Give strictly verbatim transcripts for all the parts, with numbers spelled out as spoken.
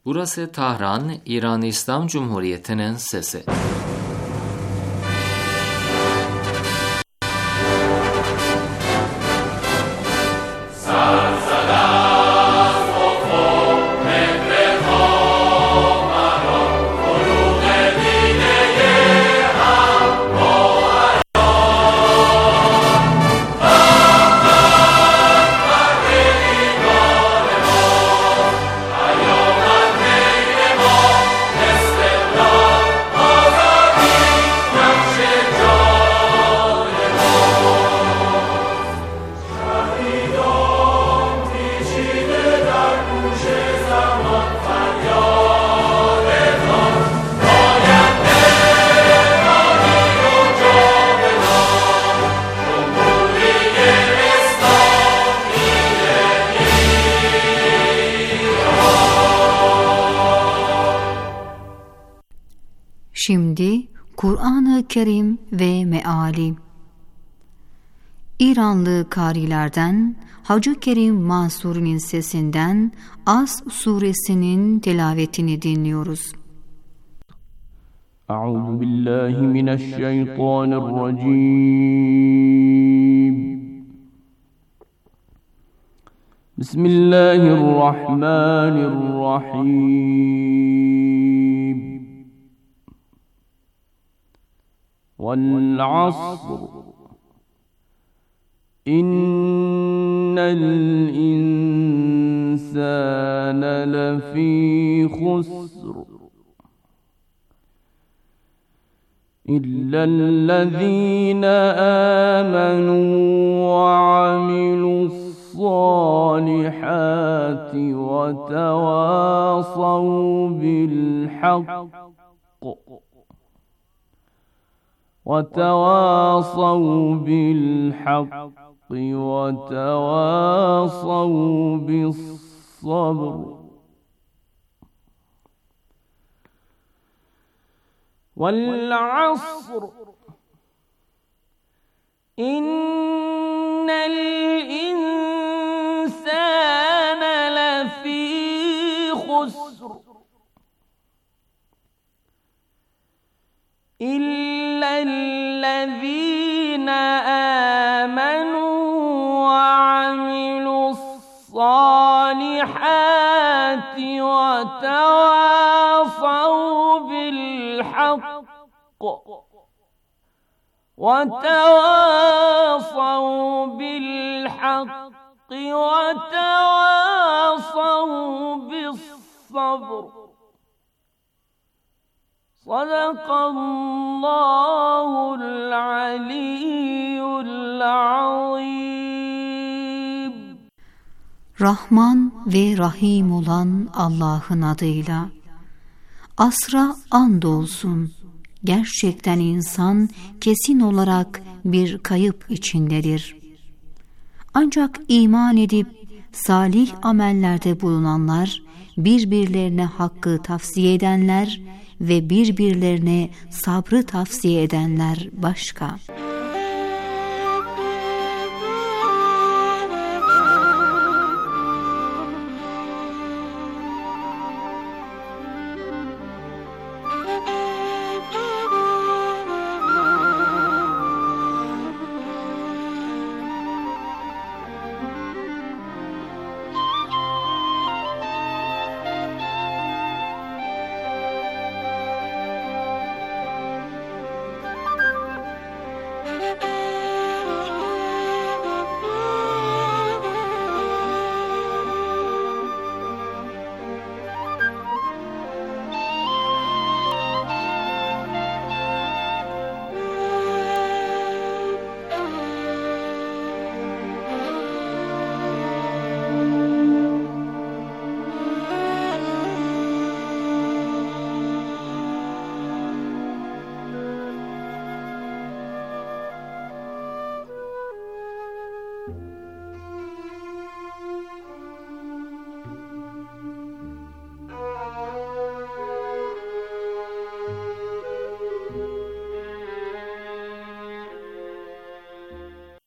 Burası Tahran, İran İslam Cumhuriyeti'nin sesi. Şimdi Kur'an-ı Kerim ve Meali. İranlı karilerden Hacı Kerim Mansuri'nin sesinden As suresinin tilavetini dinliyoruz. Euzu billahi mineşşeytanirracim. Bismillahirrahmanirrahim. وَالْعَصْرِ إِنَّ الْإِنسَانَ لَفِي خُسْرٍ إِلَّا الَّذِينَ آمَنُوا وَعَمِلُوا الصَّالِحَاتِ وَتَوَاصَوْا بِالْحَقِّ وَتَوَاصَوْا بِالْحَقِّ وَتَوَاصَوْا بِالصَّبْرِ وَالْعَصْرِ إِنَّ الْإِنسَانَ لَفِي خُسْرٍ إِلَّا الَّذِينَ آمَنُوا وَعَمِلُوا الصَّالِحَاتِ وَتَوَاصَوْا بِالْحَقِّ وَتَوَاصَوْا بِالْحَقِّ وَتَوَاصَوْا بِالصَّبْرِ. صدق الله العلي العظيم. Rahman ve Rahim olan Allah'ın adıyla. Asra andolsun. Gerçekten insan kesin olarak bir kayıp içindedir. Ancak iman edip salih amellerde bulunanlar, birbirlerine hakkı tavsiye edenler ve birbirlerine sabrı tavsiye edenler başka.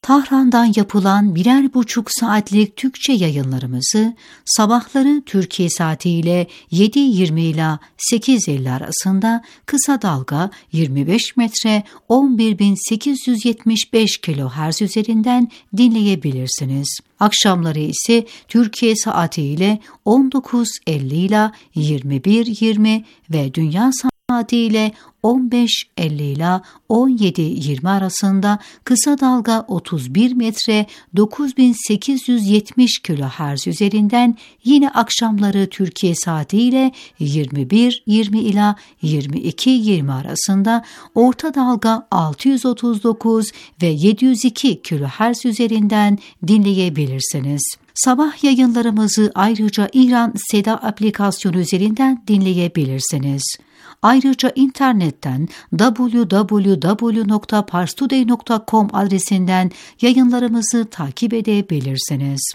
Tahran'dan yapılan birer buçuk saatlik Türkçe yayınlarımızı sabahları Türkiye saatiyle yedi yirmi ila sekiz elli arasında kısa dalga yirmi beş metre on bir bin sekiz yüz yetmiş beş kilohertz üzerinden dinleyebilirsiniz. Akşamları ise Türkiye saatiyle on dokuz elli ila yirmi bir yirmi ve dünya saatiyle on beş elli ila on yedi yirmi arasında kısa dalga otuz bir metre dokuz bin sekiz yüz yetmiş kilohertz üzerinden yine akşamları Türkiye saatiyle yirmi bir yirmi ila yirmi iki yirmi arasında orta dalga altı yüz otuz dokuz ve yedi yüz iki kilohertz üzerinden dinleyebilirsiniz. Sabah yayınlarımızı ayrıca İran Seda aplikasyonu üzerinden dinleyebilirsiniz. Ayrıca internetten double-u double-u double-u nokta parstoday nokta com adresinden yayınlarımızı takip edebilirsiniz.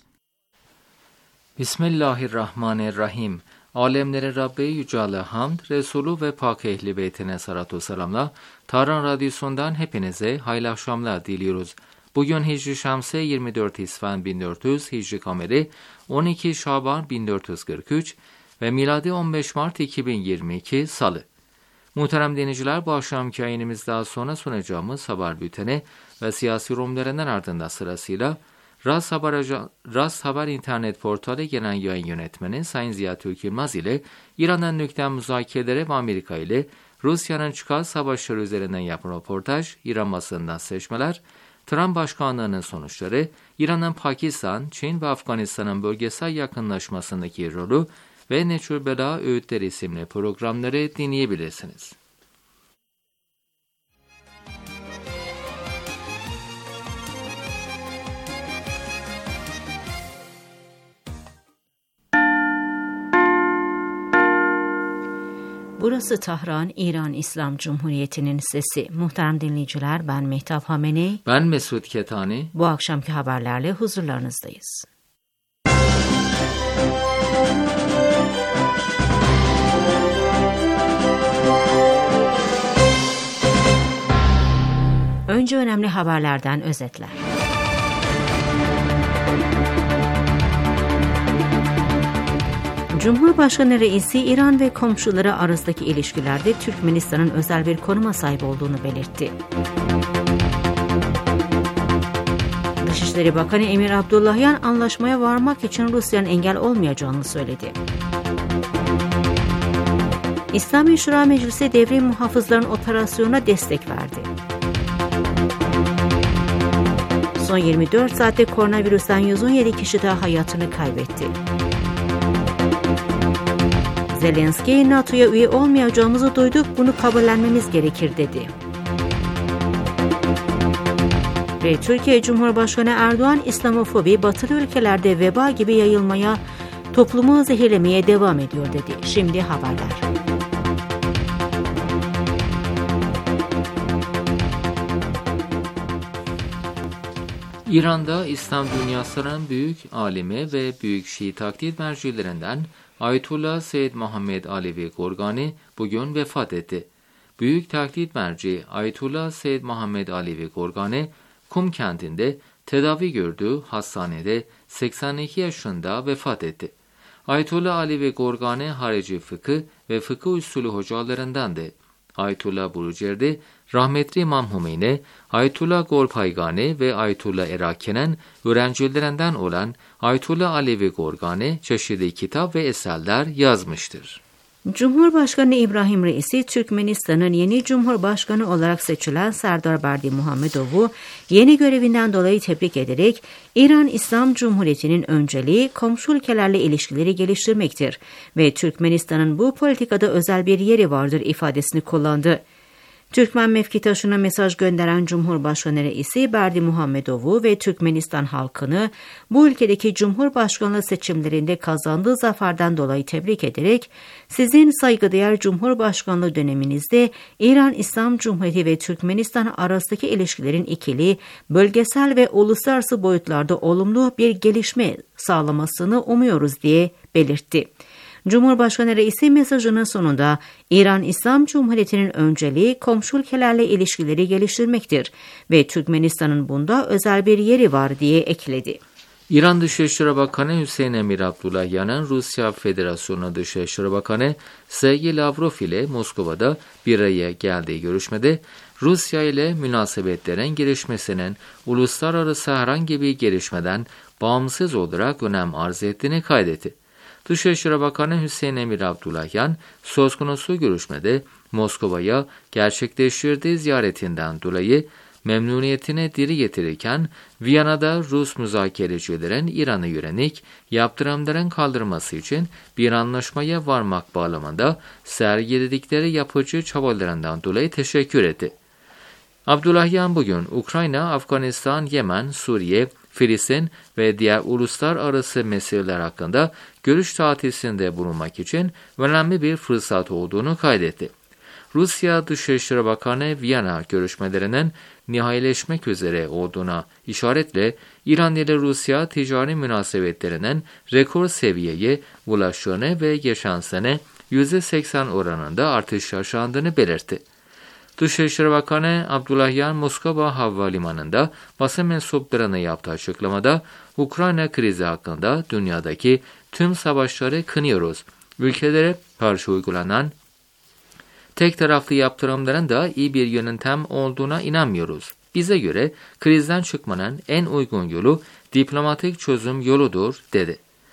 Bismillahirrahmanirrahim. Alemlere Rabbi Yücale Hamd, Resulü ve Pak Ehli Beytine salatu selamla Tahran Radyosu'ndan hepinize hayırlı akşamlar diliyoruz. Bugün Hicri Şamsi yirmi dört İsfand bin dört yüz, Hicri Kameri on iki Şaban bin dört yüz kırk üç ve miladi on beş Mart iki bin yirmi iki Salı. Muhterem dinleyiciler, bu akşamki yayınımızdan sonra sunacağımız haber bülteni ve siyasi yorumlarından ardından sırasıyla Rast Haber, Rast Haber internet portalı genel yayın yönetmeni Sayın Ziya Türk Yılmaz ile İran'dan nükleer müzakereleri ve Amerika ile Rusya'nın çıkar savaşları üzerinden yapılan röportaj, İran basınından seçmeler, Trump başkanlığının sonuçları, İran'ın Pakistan, Çin ve Afganistan'ın bölgesel yakınlaşmasındaki rolü ve Neçül Bela Öğütleri isimli programları dinleyebilirsiniz. Burası Tahran, İran İslam Cumhuriyeti'nin sesi. Muhterem dinleyiciler, ben Mehtap Hameney. Ben Mesut Ketani. Bu akşamki haberlerle huzurlarınızdayız. Önce önemli haberlerden özetler. Cumhurbaşkanı Reisi, İran ve komşuları arasındaki ilişkilerde Türkmenistan'ın özel bir konuma sahip olduğunu belirtti. Dışişleri Bakanı Emir Abdullahian, anlaşmaya varmak için Rusya'nın engel olmayacağını söyledi. İslami Şura Meclisi devrim muhafızların operasyonuna destek verdi. Son yirmi dört saatte koronavirüsten yüz on yedi kişi daha hayatını kaybetti. Zelenski, NATO'ya üye olmayacağımızı duyduk, bunu kabullenmemiz gerekir dedi. Ve Türkiye Cumhurbaşkanı Erdoğan, İslamofobi batılı ülkelerde veba gibi yayılmaya, toplumu zehirlemeye devam ediyor dedi. Şimdi haberler. İran'da İslam dünyasının büyük alimi ve büyük Şii taklit mercilerinden Ayetullah Seyyid Muhammed Alevi Gorgani bugün vefat etti. Büyük taklit merci Ayetullah Seyyid Muhammed Alevi Gorgani, Kum kentinde tedavi gördüğü hastanede seksen iki yaşında vefat etti. Ayetullah Alevi Gorgani, harici fıkıh ve fıkıh usulü hocalarındandı. Ayetullah Burucerdi, rahmetli İmam Hümeyni, Ayetullah Golpaygani ve Ayetullah Eraken'in öğrencilerinden olan Ayetullah Alevi Gorgani çeşitli kitap ve eserler yazmıştır. Cumhurbaşkanı İbrahim Reisi, Türkmenistan'ın yeni Cumhurbaşkanı olarak seçilen Serdar Berdimuhamedov'u yeni görevinden dolayı tebrik ederek, İran İslam Cumhuriyeti'nin önceliği komşu ülkelerle ilişkileri geliştirmektir ve Türkmenistan'ın bu politikada özel bir yeri vardır ifadesini kullandı. Türkmen mevkitaşına mesaj gönderen Cumhurbaşkanı Reisi, Berdimuhamedov'u ve Türkmenistan halkını bu ülkedeki Cumhurbaşkanlığı seçimlerinde kazandığı zaferden dolayı tebrik ederek, sizin saygıdeğer Cumhurbaşkanlığı döneminizde İran İslam Cumhuriyeti ve Türkmenistan arasındaki ilişkilerin ikili, bölgesel ve uluslararası boyutlarda olumlu bir gelişme sağlamasını umuyoruz diye belirtti. Cumhurbaşkanı Reisi mesajının sonunda İran İslam Cumhuriyeti'nin önceliği komşu ülkelerle ilişkileri geliştirmektir ve Türkmenistan'ın bunda özel bir yeri var diye ekledi. İran Dışişleri Bakanı Hüseyin Emir Abdullahyan'ın Rusya Federasyonu Dışişleri Bakanı Sergey Lavrov ile Moskova'da bir araya geldiği görüşmede Rusya ile münasebetlerin gelişmesinin uluslararası herhangi bir gelişmeden bağımsız olarak önem arz ettiğini kaydetti. Dışişleri Bakanı Hüseyin Emir Abdullahyan söz konusu görüşmede Moskova'ya gerçekleştirdiği ziyaretinden dolayı memnuniyetini dile getirirken Viyana'da Rus müzakerecilerin İran'a yönelik yaptırımların kaldırılması için bir anlaşmaya varmak bağlamında sergiledikleri yapıcı çabalarından dolayı teşekkür etti. Abdullahyan bugün Ukrayna, Afganistan, Yemen, Suriye, Filistin ve diğer uluslararası meseleler hakkında görüş tatisinde bulunmak için önemli bir fırsat olduğunu kaydetti. Rusya Dışişleri Bakanı Viyana görüşmelerinin nihayileşmek üzere olduğuna işaretle İran ile Rusya ticari münasebetlerinin rekor seviyeye ulaştığını ve geçen sene yüzde seksen oranında artış yaşandığını belirtti. Dışişleri Bakanı Abdullahyan Moskova Havalimanı'nda basın mensuplarına yaptığı açıklamada Ukrayna krizi hakkında dünyadaki tüm savaşları kınıyoruz. Ülkelere karşı uygulanan tek taraflı yaptırımların da iyi bir yöntem olduğuna inanmıyoruz. Bize göre krizden çıkmanın en uygun yolu diplomatik çözüm yoludur, dedi.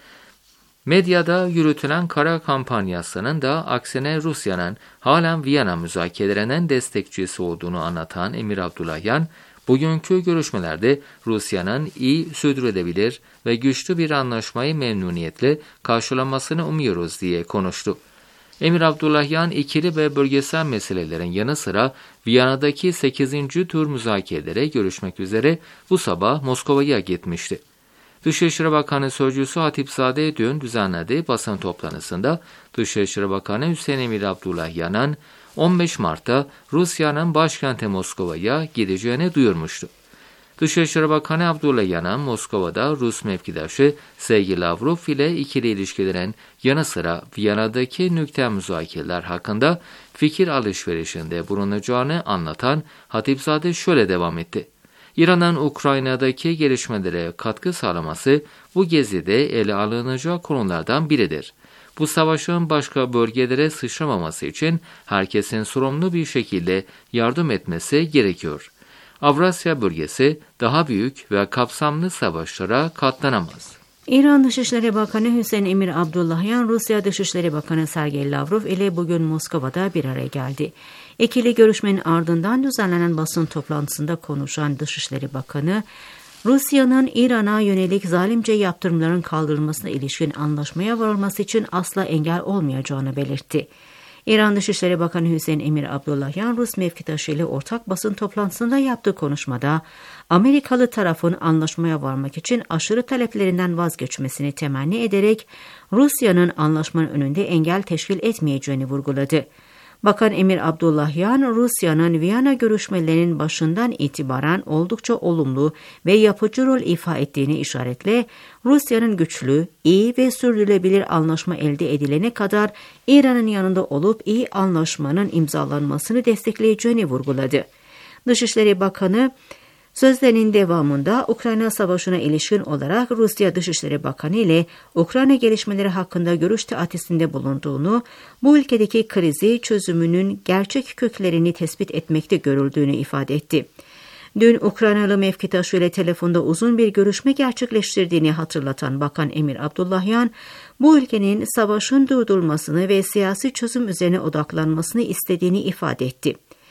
Medyada yürütülen kara kampanyasının da aksine Rusya'nın halen Viyana müzakerelerinin destekçisi olduğunu anlatan Emir Abdullahyan, bugünkü görüşmelerde Rusya'nın iyi sürdürülebilir ve güçlü bir anlaşmayı memnuniyetle karşılamasını umuyoruz diye konuştu. Emir Abdullahyan ikili ve bölgesel meselelerin yanı sıra Viyana'daki sekizinci tur müzakerelere görüşmek üzere bu sabah Moskova'ya gitmişti. Dışişleri Bakanı Sözcüsü Hatipzade dün düzenlediği basın toplantısında Dışişleri Bakanı Hüseyin Emir Abdullahyan'ın on beş Mart'ta Rusya'nın başkenti Moskova'ya gideceğini duyurmuştu. Dışişleri Bakanı Abdullahyan'ın Moskova'da Rus mevkidaşı Sergey Lavrov ile ikili ilişkilerin yanı sıra Viyana'daki nükleer müzakereler hakkında fikir alışverişinde bulunacağını anlatan Hatipzade şöyle devam etti. İran'ın Ukrayna'daki gelişmelere katkı sağlaması bu gezide ele alınacak konulardan biridir. Bu savaşın başka bölgelere sıçramaması için herkesin sorumlu bir şekilde yardım etmesi gerekiyor. Avrasya bölgesi daha büyük ve kapsamlı savaşlara katlanamaz. İran Dışişleri Bakanı Hüseyin Emir Abdullahyan, Rusya Dışişleri Bakanı Sergey Lavrov ile bugün Moskova'da bir araya geldi. İkili görüşmenin ardından düzenlenen basın toplantısında konuşan Dışişleri Bakanı, Rusya'nın İran'a yönelik zalimce yaptırımların kaldırılmasına ilişkin anlaşmaya varılması için asla engel olmayacağını belirtti. İran Dışişleri Bakanı Hüseyin Emir Abdullahyan, Rus mevkidaşı ile ortak basın toplantısında yaptığı konuşmada, Amerikalı tarafın anlaşmaya varmak için aşırı taleplerinden vazgeçmesini temenni ederek, Rusya'nın anlaşmanın önünde engel teşkil etmeyeceğini vurguladı. Bakan Emir Abdullahyan, Rusya'nın Viyana görüşmelerinin başından itibaren oldukça olumlu ve yapıcı rol ifa ettiğini işaretle, Rusya'nın güçlü, iyi ve sürdürülebilir anlaşma elde edilene kadar İran'ın yanında olup iyi anlaşmanın imzalanmasını destekleyeceğini vurguladı. Dışişleri Bakanı, sözlerinin devamında Ukrayna Savaşı'na ilişkin olarak Rusya Dışişleri Bakanı ile Ukrayna gelişmeleri hakkında görüş teatisinde bulunduğunu, bu ülkedeki krizi çözümünün gerçek köklerini tespit etmekte görüldüğünü ifade etti. Dün Ukraynalı mevkidaşı ile telefonda uzun bir görüşme gerçekleştirdiğini hatırlatan Bakan Emir Abdullahyan, bu ülkenin savaşın durdurulmasını ve siyasi çözüm üzerine odaklanmasını istediğini ifade etti.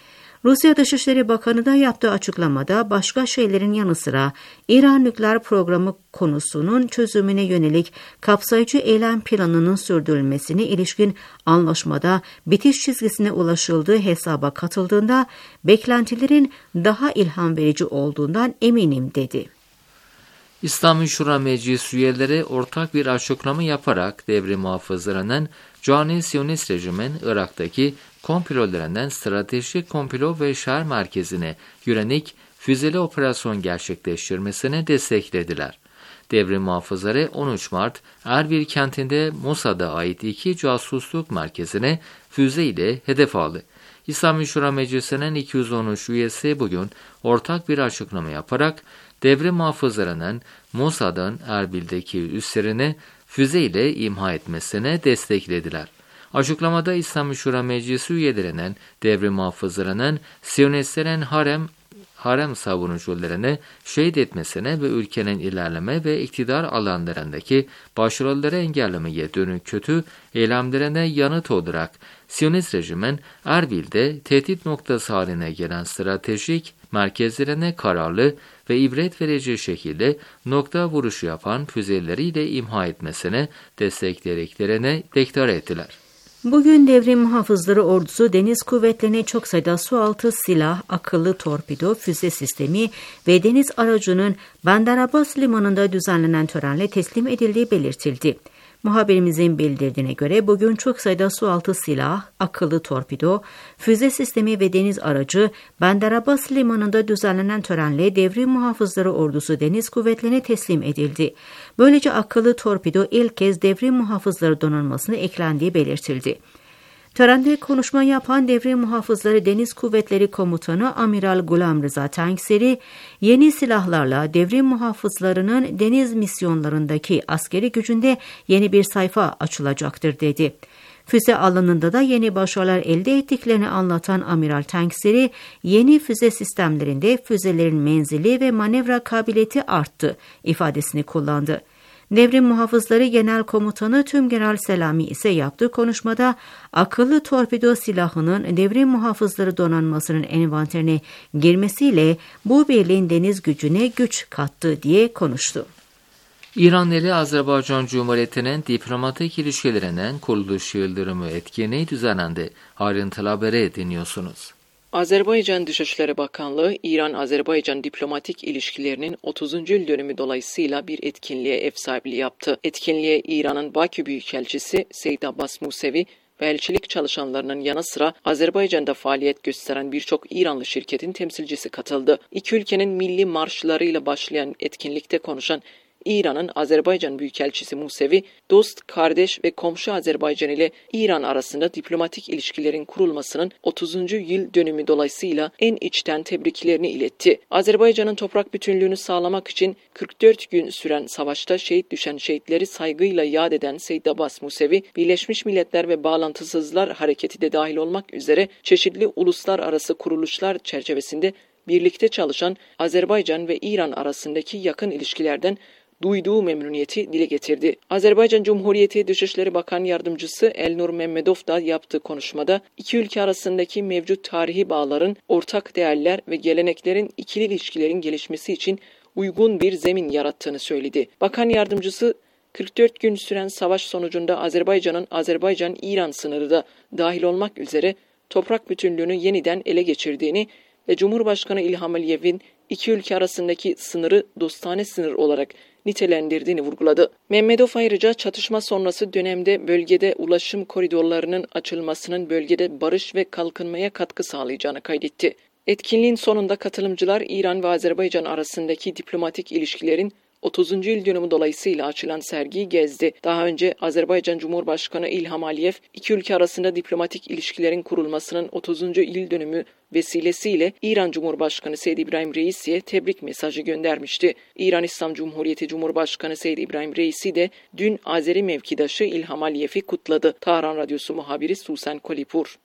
Rusya Dışişleri Bakanı da yaptığı açıklamada başka şeylerin yanı sıra İran nükleer programı konusunun çözümüne yönelik kapsayıcı eylem planının sürdürülmesine ilişkin anlaşmada bitiş çizgisine ulaşıldığı hesaba katıldığında beklentilerin daha ilham verici olduğundan eminim, dedi. İslami Şura Meclis üyeleri ortak bir açıklama yaparak devrim muhafızlarının cani Siyonist rejimin Irak'taki komplolarından stratejik komplo ve şer merkezine yönelik füzeli operasyon gerçekleştirmesini desteklediler. devrim muhafızları on üç Mart Erbil kentinde Mossad'a ait iki casusluk merkezine füze ile hedef aldı. İslami Şura Meclisi'nin iki yüz on üç üyesi bugün ortak bir açıklama yaparak devrim muhafızlarının Mossad'ın Erbil'deki üslerini füze ile imha etmesine desteklediler. Açıklamada İslami Şura Meclisi üyelerinin devrim muhafızlarının Siyonistlerin harem harem savunucularını şehit etmesine ve ülkenin ilerleme ve iktidar alanlarındaki başarıları engellemeye dönük kötü eylemlerine yanıt olarak Siyonist rejimin Erbil'de tehdit noktası haline gelen stratejik merkezlerine kararlı ve ibret verici şekilde nokta vuruşu yapan füzeleriyle imha etmesine desteklediklerini deklare ettiler. Bugün devrim muhafızları ordusu deniz kuvvetlerine çok sayıda sualtı silah, akıllı torpido, füze sistemi ve deniz aracının Bandar Abbas limanında düzenlenen törenle teslim edildiği belirtildi. Muhabirimizin bildirdiğine göre bugün çok sayıda sualtı silah, akıllı torpido, füze sistemi ve deniz aracı Bandar Abbas limanında düzenlenen törenle devrim muhafızları ordusu deniz kuvvetlerine teslim edildi. Böylece akıllı torpido ilk kez devrim muhafızları donanmasına eklendiği belirtildi. Törende konuşma yapan devrim muhafızları Deniz Kuvvetleri Komutanı Amiral Gulam Rıza Tangseri, yeni silahlarla devrim muhafızlarının deniz misyonlarındaki askeri gücünde yeni bir sayfa açılacaktır dedi. Füze alanında da yeni başarılar elde ettiklerini anlatan Amiral Tangseri, yeni füze sistemlerinde füzelerin menzili ve manevra kabiliyeti arttı ifadesini kullandı. Devrim Muhafızları Genel Komutanı Tümgeneral Selami ise yaptığı konuşmada akıllı torpido silahının devrim muhafızları donanmasının envanterine girmesiyle bu birliğin deniz gücüne güç kattı diye konuştu. İran ile Azerbaycan Cumhuriyeti'nin diplomatik ilişkilerinin kuruluş yıldönümü etkinliği düzenlendi. Ayrıntılı haberi dinliyorsunuz. Azerbaycan Dışişleri Bakanlığı, İran-Azerbaycan diplomatik ilişkilerinin otuzuncu yıl dönümü dolayısıyla bir etkinliğe ev sahipliği yaptı. Etkinliğe İran'ın Bakü Büyükelçisi Seyyid Abbas Musevi ve elçilik çalışanlarının yanı sıra Azerbaycan'da faaliyet gösteren birçok İranlı şirketin temsilcisi katıldı. İki ülkenin milli marşlarıyla başlayan etkinlikte konuşan İran'ın Azerbaycan Büyükelçisi Musevi, dost, kardeş ve komşu Azerbaycan ile İran arasında diplomatik ilişkilerin kurulmasının otuzuncu yıl dönümü dolayısıyla en içten tebriklerini iletti. Azerbaycan'ın toprak bütünlüğünü sağlamak için kırk dört gün süren savaşta şehit düşen şehitleri saygıyla yad eden Seyyid Abbas Musevi, Birleşmiş Milletler ve Bağlantısızlar Hareketi de dahil olmak üzere çeşitli uluslararası kuruluşlar çerçevesinde birlikte çalışan Azerbaycan ve İran arasındaki yakın ilişkilerden duyduğu memnuniyeti dile getirdi. Azerbaycan Cumhuriyeti Dışişleri Bakan Yardımcısı Elnur Mehmedov da yaptığı konuşmada iki ülke arasındaki mevcut tarihi bağların, ortak değerler ve geleneklerin ikili ilişkilerin gelişmesi için uygun bir zemin yarattığını söyledi. Bakan Yardımcısı, kırk dört gün süren savaş sonucunda Azerbaycan'ın Azerbaycan-İran sınırı da dahil olmak üzere toprak bütünlüğünü yeniden ele geçirdiğini ve Cumhurbaşkanı İlham Aliyev'in iki ülke arasındaki sınırı dostane sınır olarak nitelendirdiğini vurguladı. Mehmedov ayrıca çatışma sonrası dönemde bölgede ulaşım koridorlarının açılmasının bölgede barış ve kalkınmaya katkı sağlayacağını kaydetti. Etkinliğin sonunda katılımcılar İran ve Azerbaycan arasındaki diplomatik ilişkilerin otuzuncu yıl dönümü dolayısıyla açılan sergiyi gezdi. Daha önce Azerbaycan Cumhurbaşkanı İlham Aliyev, iki ülke arasında diplomatik ilişkilerin kurulmasının otuzuncu yıl dönümü vesilesiyle İran Cumhurbaşkanı Seyyid İbrahim Reisi'ye tebrik mesajı göndermişti. İran İslam Cumhuriyeti Cumhurbaşkanı Seyyid İbrahim Reisi de dün Azeri mevkidaşı İlham Aliyev'i kutladı. Tahran Radyosu muhabiri Susan Kolipur.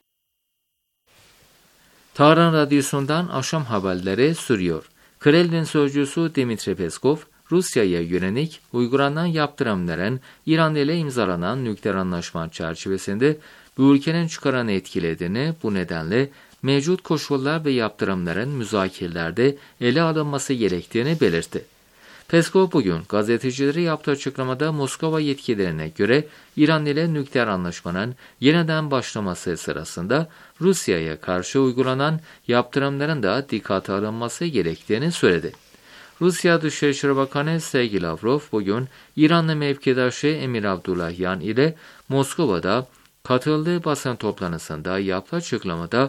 Tahran Radyosu'ndan akşam haberleri sürüyor. Kremlin sözcüsü Dmitri Peskov, Rusya'ya yönelik uygulanan yaptırımların İran ile imzalanan nükleer anlaşma çerçevesinde bu ülkenin çıkarını etkilediğini, bu nedenle mevcut koşullar ve yaptırımların müzakerelerde ele alınması gerektiğini belirtti. Peskov bugün gazetecilere yaptığı açıklamada Moskova yetkililerine göre İran ile nükleer anlaşmanın yeniden başlaması sırasında Rusya'ya karşı uygulanan yaptırımların da dikkate alınması gerektiğini söyledi. Rusya Dışişleri Bakanı Sergey Lavrov bugün İranlı mevkidaşı Emir Abdullahyan ile Moskova'da katıldığı basın toplantısında yaptığı açıklamada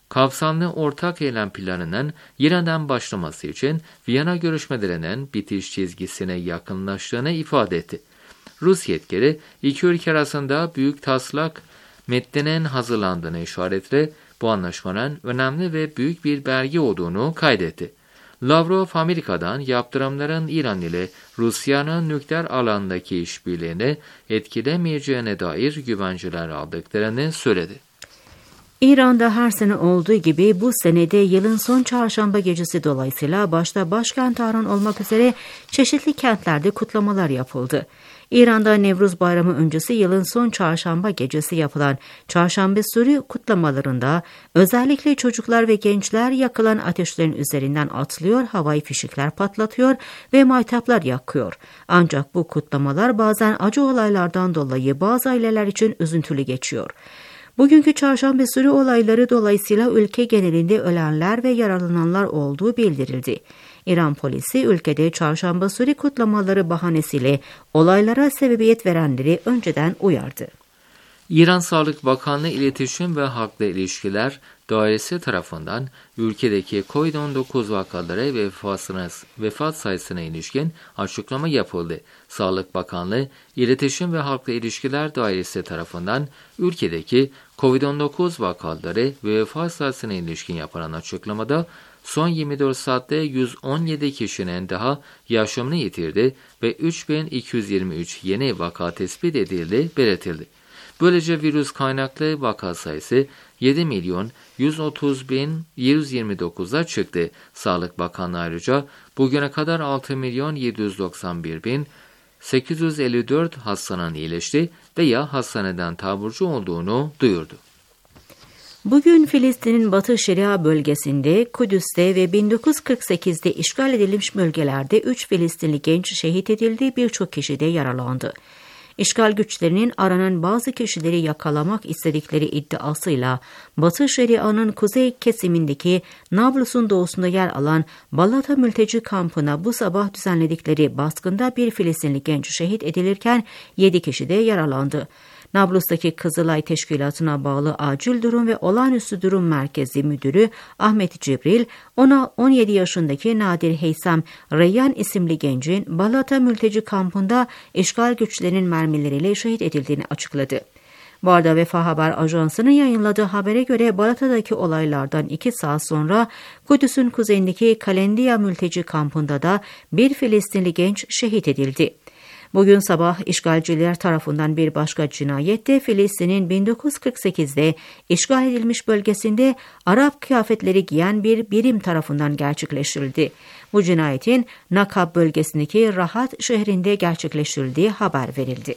kapsamlı ortak eylem planının yeniden başlaması için Viyana görüşmelerinin bitiş çizgisine yakınlaştığını ifade etti. Rus yetkili iki ülke arasında büyük taslak metninin hazırlandığını işaretle bu anlaşmanın önemli ve büyük bir belge olduğunu kaydetti. Lavrov, Amerika'dan yaptırımların İran ile Rusya'nın nükleer alandaki işbirliğini etkilemeyeceğine dair güvenceler aldıklarını söyledi. İran'da her sene olduğu gibi bu senede yılın son çarşamba gecesi dolayısıyla başta başkent Tahran olmak üzere çeşitli kentlerde kutlamalar yapıldı. İran'da Nevruz Bayramı öncesi yılın son çarşamba gecesi yapılan Çarşamba Suri kutlamalarında özellikle çocuklar ve gençler yakılan ateşlerin üzerinden atlıyor, havai fişekler patlatıyor ve maytaplar yakıyor. Ancak bu kutlamalar bazen acı olaylardan dolayı bazı aileler için üzüntülü geçiyor. Bugünkü Çarşamba Suri olayları dolayısıyla ülke genelinde ölenler ve yaralananlar olduğu bildirildi. İran polisi ülkede Çarşamba Suri kutlamaları bahanesiyle olaylara sebebiyet verenleri önceden uyardı. İran Sağlık Bakanlığı İletişim ve Halkla İlişkiler Dairesi tarafından ülkedeki kovid on dokuz vakaları ve vefat sayısına ilişkin açıklama yapıldı. Sağlık Bakanlığı İletişim ve Halkla İlişkiler Dairesi tarafından ülkedeki kovid on dokuz vakaları ve vefat sayısına ilişkin yapılan açıklamada son yirmi dört saatte yüz on yedi kişinin daha yaşamını yitirdi ve üç bin iki yüz yirmi üç yeni vaka tespit edildi belirtildi. Böylece virüs kaynaklı vaka sayısı yedi milyon yüz otuz bin yüz yirmi dokuza çıktı. Sağlık Bakanlığı ayrıca bugüne kadar altı milyon yedi yüz doksan bir bin sekiz yüz elli dört hastanın iyileşti veya hastaneden taburcu olduğunu duyurdu. Bugün Filistin'in Batı Şeria bölgesinde, Kudüs'te ve bin dokuz yüz kırk sekizde işgal edilmiş bölgelerde üç Filistinli genç şehit edildi, birçok kişi de yaralandı. İşgal güçlerinin aranan bazı kişileri yakalamak istedikleri iddiasıyla Batı Şeria'nın kuzey kesimindeki Nablus'un doğusunda yer alan Balata mülteci kampına bu sabah düzenledikleri baskında bir Filistinli genç şehit edilirken yedi kişi de yaralandı. Nablus'taki Kızılay Teşkilatı'na bağlı Acil Durum ve Olağanüstü Durum Merkezi Müdürü Ahmet Cibril, ona on yedi yaşındaki Nadir Heysam Reyyan isimli gencin Balata mülteci kampında işgal güçlerinin mermileriyle şehit edildiğini açıkladı. Bu arada Vefa Haber Ajansı'nın yayınladığı habere göre Balata'daki olaylardan iki saat sonra Kudüs'ün kuzeyindeki Kalendiya mülteci kampında da bir Filistinli genç şehit edildi. Bugün sabah işgalciler tarafından bir başka cinayet de Filistin'in bin dokuz yüz kırk sekizde işgal edilmiş bölgesinde Arap kıyafetleri giyen bir birim tarafından gerçekleştirildi. Bu cinayetin Nakab bölgesindeki Rahat şehrinde gerçekleştirildiği haber verildi.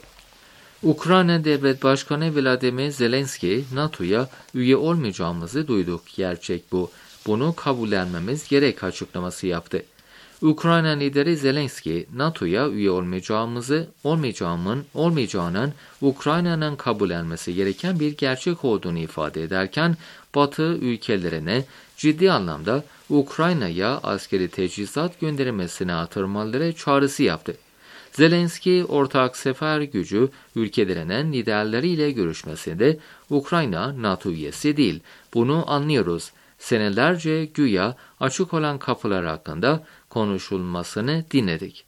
Ukrayna Devlet Başkanı Vladimir Zelenski, NATO'ya üye olmayacağımızı duyduk. Gerçek bu. Bunu kabullenmemiz gerek açıklaması yaptı. Ukrayna lideri Zelenski, NATO'ya üye olmayacağımızı, olmayacağımın, olmayacağının Ukrayna'nın kabullenmesi gereken bir gerçek olduğunu ifade ederken, Batı ülkelerine ciddi anlamda Ukrayna'ya askeri teçhizat göndermesine artırmaları çağrısı yaptı. Zelenski, ortak sefer gücü ülkelerinin liderleriyle görüşmesinde Ukrayna NATO üyesi değil, bunu anlıyoruz. Senelerce güya açık olan kapılar hakkında konuşulmasını dinledik.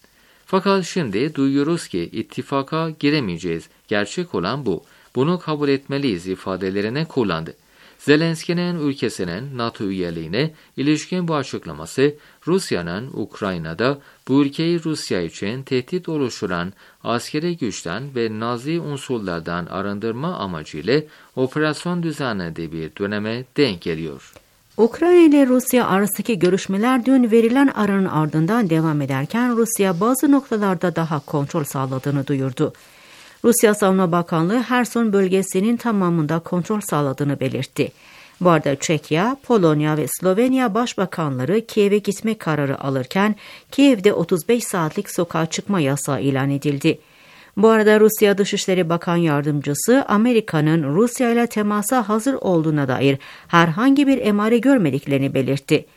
Fakat şimdi duyuyoruz ki ittifaka giremeyeceğiz. Gerçek olan bu. Bunu kabul etmeliyiz ifadelerini kullandı. Zelenski'nin ülkesinin NATO üyeliğine ilişkin bu açıklaması, Rusya'nın Ukrayna'da bu ülkeyi Rusya için tehdit oluşturan askeri güçten ve Nazi unsurlardan arındırma amacıyla operasyon düzenlediği bir döneme denk geliyor. Ukrayna ile Rusya arasındaki görüşmeler dün verilen aranın ardından devam ederken Rusya bazı noktalarda daha kontrol sağladığını duyurdu. Rusya Savunma Bakanlığı Herson bölgesinin tamamında kontrol sağladığını belirtti. Bu arada Çekya, Polonya ve Slovenya başbakanları Kiev'e gitme kararı alırken Kiev'de otuz beş saatlik sokağa çıkma yasağı ilan edildi. Bu arada Rusya Dışişleri Bakan Yardımcısı Amerika'nın Rusya ile temasa hazır olduğuna dair herhangi bir emare görmediklerini belirtti.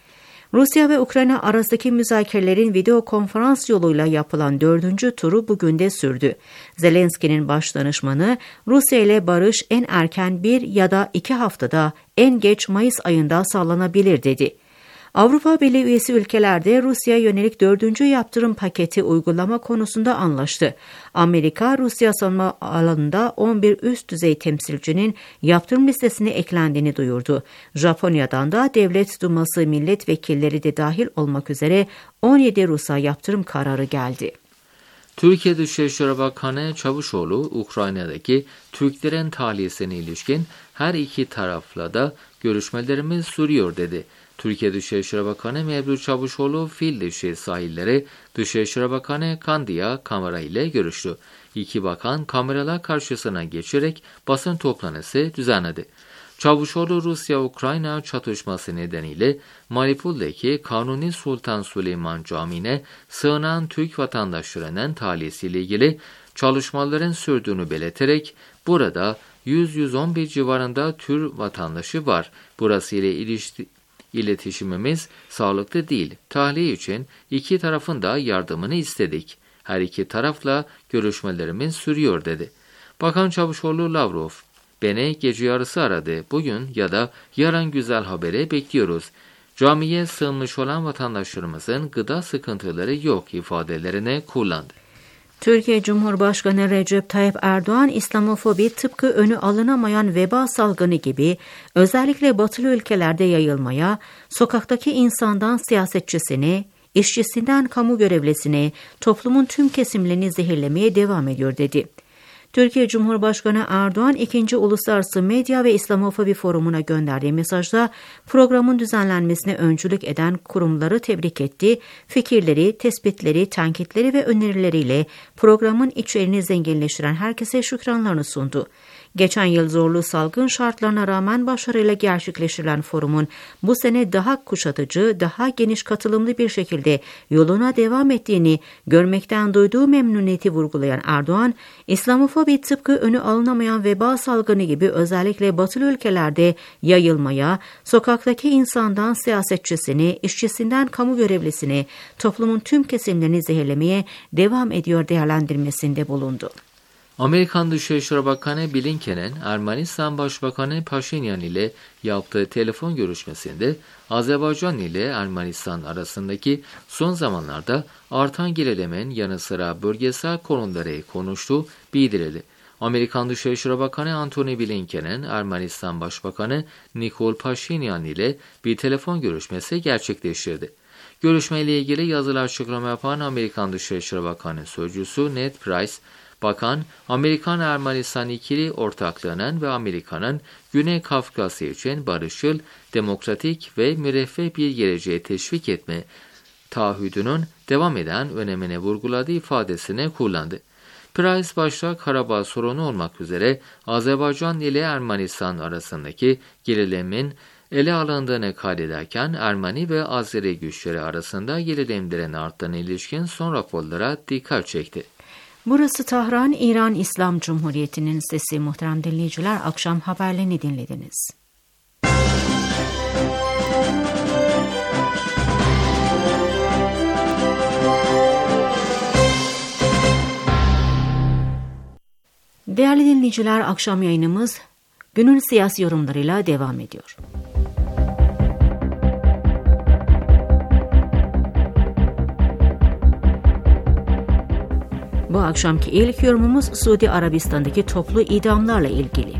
Rusya ve Ukrayna arasındaki müzakerelerin video konferans yoluyla yapılan dördüncü turu bugün de sürdü. Zelenski'nin başdanışmanı, Rusya ile barış en erken bir ya da iki haftada, en geç Mayıs ayında sağlanabilir dedi. Avrupa Birliği üyesi ülkelerde Rusya'ya yönelik dördüncü yaptırım paketi uygulama konusunda anlaştı. Amerika, Rusya savunma alanında on bir üst düzey temsilcinin yaptırım listesine eklendiğini duyurdu. Japonya'dan da Devlet Duması milletvekilleri de dahil olmak üzere on yedi Rus'a yaptırım kararı geldi. Türkiye Dışişleri Bakanı Çavuşoğlu, Ukrayna'daki Türklerin tahliyesine ilişkin her iki tarafla da görüşmelerimiz sürüyor dedi. Türkiye Dışişleri Bakanı Mevlüt Çavuşoğlu, Fildişi sahilleri Dışişleri Bakanı Kandiya Kamara ile görüştü. İki bakan kameralar karşısına geçerek basın toplantısı düzenledi. Çavuşoğlu, Rusya-Ukrayna çatışması nedeniyle Mariupol'deki Kanuni Sultan Süleyman Camii'ne sığınan Türk vatandaşlarının tahliyesiyle ilgili çalışmaların sürdüğünü belirterek, burada yüz yüz on bir civarında Türk vatandaşı var. Burası ile ilişki İletişimimiz sağlıklı değil. Tahliye için iki tarafın da yardımını istedik. Her iki tarafla görüşmelerimiz sürüyor dedi. Bakan Çavuşoğlu, Lavrov beni gece yarısı aradı. Bugün ya da yarın güzel haberi bekliyoruz. Camiye sığınmış olan vatandaşlarımızın gıda sıkıntıları yok ifadelerini kullandı. Türkiye Cumhurbaşkanı Recep Tayyip Erdoğan, İslamofobi tıpkı önü alınamayan veba salgını gibi özellikle batılı ülkelerde yayılmaya, sokaktaki insandan siyasetçisine, işçisinden kamu görevlisine, toplumun tüm kesimlerini zehirlemeye devam ediyor dedi. Türkiye Cumhurbaşkanı Erdoğan, ikinci Uluslararası Medya ve İslamofobi Forumu'na gönderdiği mesajda programın düzenlenmesine öncülük eden kurumları tebrik etti, fikirleri, tespitleri, tenkitleri ve önerileriyle programın içeriğini zenginleştiren herkese şükranlarını sundu. Geçen yıl zorlu salgın şartlarına rağmen başarıyla gerçekleştirilen forumun bu sene daha kuşatıcı, daha geniş katılımlı bir şekilde yoluna devam ettiğini görmekten duyduğu memnuniyeti vurgulayan Erdoğan, İslamofobi tıpkı önü alınamayan veba salgını gibi özellikle batılı ülkelerde yayılmaya, sokaktaki insandan siyasetçisine, işçisinden kamu görevlisine, toplumun tüm kesimlerini zehirlemeye devam ediyor değerlendirmesinde bulundu. Amerikan Dışişleri Bakanı Blinken'in Ermenistan Başbakanı Paşinyan ile yaptığı telefon görüşmesinde Azerbaycan ile Ermenistan arasındaki son zamanlarda artan gerilemin yanı sıra bölgesel konuları konuştuğu bildirildi. Amerikan Dışişleri Bakanı Antony Blinken'in Ermenistan Başbakanı Nikol Paşinyan ile bir telefon görüşmesi gerçekleştirdi. Görüşmeyle ilgili yazılı açıklama yapan Amerikan Dışişleri Bakanı Sözcüsü Ned Price, Bakan, Amerikan-Ermenistan ikili ortaklığının ve Amerika'nın Güney Kafkasya için barışçıl, demokratik ve müreffeh bir geleceğe teşvik etme taahhüdünün devam eden önemine vurguladığı ifadesini kullandı. Price başta Karabağ sorunu olmak üzere Azerbaycan ile Ermenistan arasındaki gerilimin ele alındığını kaydederken Ermeni ve Azeri güçleri arasında gerilimlerin arttığına ilişkin son raporlara dikkat çekti. Burası Tahran, İran İslam Cumhuriyeti'nin sesi. Muhterem dinleyiciler, akşam haberlerini dinlediniz. Değerli dinleyiciler, akşam yayınımız günün siyasi yorumlarıyla devam ediyor. Bu akşamki ilk yorumumuz Suudi Arabistan'daki toplu idamlarla ilgili.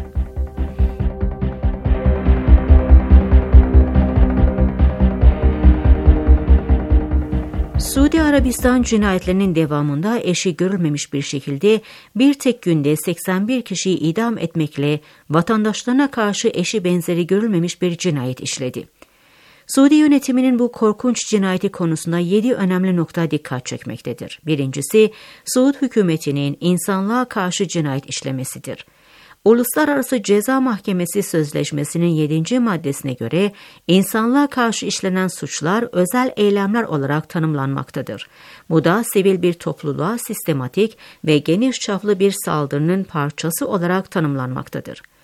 Suudi Arabistan cinayetlerinin devamında eşi görülmemiş bir şekilde bir tek günde seksen bir kişiyi idam etmekle vatandaşlarına karşı eşi benzeri görülmemiş bir cinayet işledi. Suudi yönetiminin bu korkunç cinayeti konusunda yedi önemli nokta dikkat çekmektedir. Birincisi, Suud hükümetinin insanlığa karşı cinayet işlemesidir. Uluslararası Ceza Mahkemesi Sözleşmesi'nin yedinci maddesine göre insanlığa karşı işlenen suçlar özel eylemler olarak tanımlanmaktadır. Bu da sivil bir topluluğa sistematik ve geniş çaplı bir saldırının parçası olarak tanımlanmaktadır.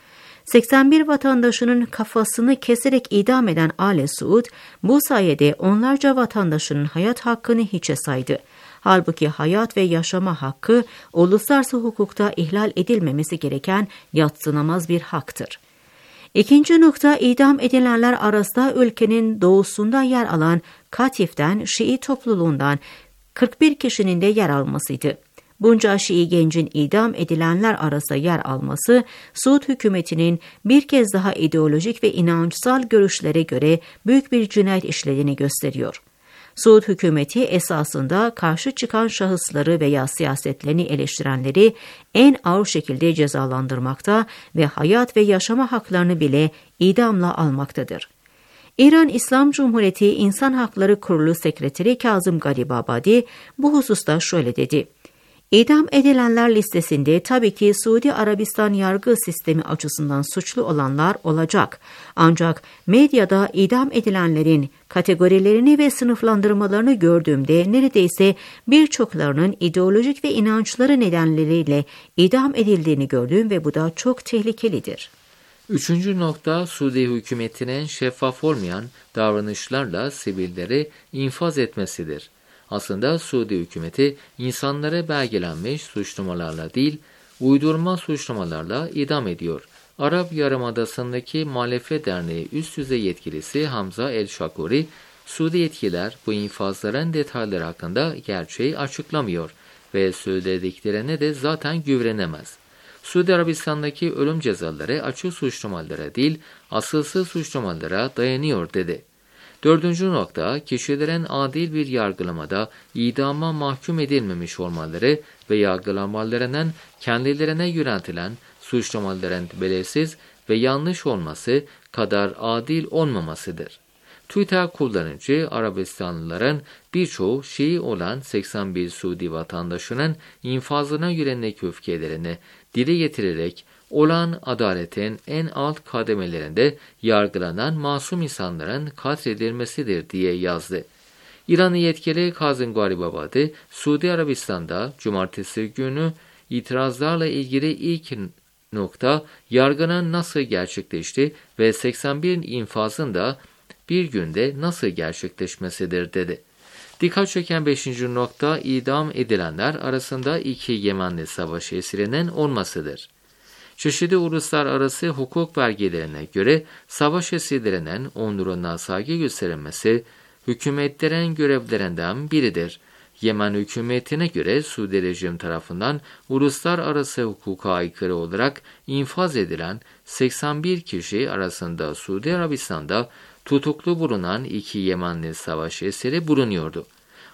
seksen bir vatandaşının kafasını keserek idam eden Ali Suud, bu sayede onlarca vatandaşının hayat hakkını hiçe saydı. Halbuki hayat ve yaşama hakkı uluslararası hukukta ihlal edilmemesi gereken yadsınamaz bir haktır. İkinci nokta, idam edilenler arasında ülkenin doğusunda yer alan Katif'ten Şii topluluğundan kırk bir kişinin de yer almasıydı. Bunca Şii gencin idam edilenler arasında yer alması, Suud hükümetinin bir kez daha ideolojik ve inançsal görüşlere göre büyük bir cinayet işlediğini gösteriyor. Suud hükümeti esasında karşı çıkan şahısları veya siyasetlerini eleştirenleri en ağır şekilde cezalandırmakta ve hayat ve yaşama haklarını bile idamla almaktadır. İran İslam Cumhuriyeti İnsan Hakları Kurulu Sekreteri Kazım Garibabadi bu hususta şöyle dedi: İdam edilenler listesinde tabii ki Suudi Arabistan yargı sistemi açısından suçlu olanlar olacak. Ancak medyada idam edilenlerin kategorilerini ve sınıflandırmalarını gördüğümde neredeyse birçoklarının ideolojik ve inançları nedenleriyle idam edildiğini gördüm ve bu da çok tehlikelidir. Üçüncü nokta, Suudi hükümetinin şeffaf olmayan davranışlarla sivilleri infaz etmesidir. Aslında Suudi hükümeti insanları belgelenmiş suçlamalarla değil, uydurma suçlamalarla idam ediyor. Arap Yarımadası'ndaki Muhalefet Derneği üst düzey yetkilisi Hamza El-Şakuri, Suudi yetkililer bu infazların detayları hakkında gerçeği açıklamıyor ve söylediklerine de zaten güvenemez. Suudi Arabistan'daki ölüm cezaları açık suçlamalara değil, asılsız suçlamalara dayanıyor dedi. Dördüncü nokta, kişilerin adil bir yargılamada idama mahkum edilmemiş olmaları ve yargılamalarının kendilerine yöneltilen suçlamaların belirsiz ve yanlış olması kadar adil olmamasıdır. Twitter kullanıcı Arabistanlıların birçoğu Şii olan seksen bir Suudi vatandaşının infazına yönelik öfkelerini dile getirerek olan adaletin en alt kademelerinde yargılanan masum insanların katledilmesidir diye yazdı. İranlı yetkili Kazım Garibabadi, Suudi Arabistan'da cumartesi günü itirazlarla ilgili ilk nokta yargının nasıl gerçekleşti ve seksen bir infazın da bir günde nasıl gerçekleşmesidir dedi. Dikkat çeken beşinci nokta, idam edilenler arasında iki Yemenli savaş esirinin olmasıdır. Çeşitli uluslararası hukuk belgelerine göre savaş esirlerinin onuruna saygı gösterilmesi hükümetlerin görevlerinden biridir. Yemen hükümetine göre Suudi rejim tarafından uluslararası hukuka aykırı olarak infaz edilen seksen bir kişi arasında Suudi Arabistan'da tutuklu bulunan iki Yemenli savaş esiri bulunuyordu.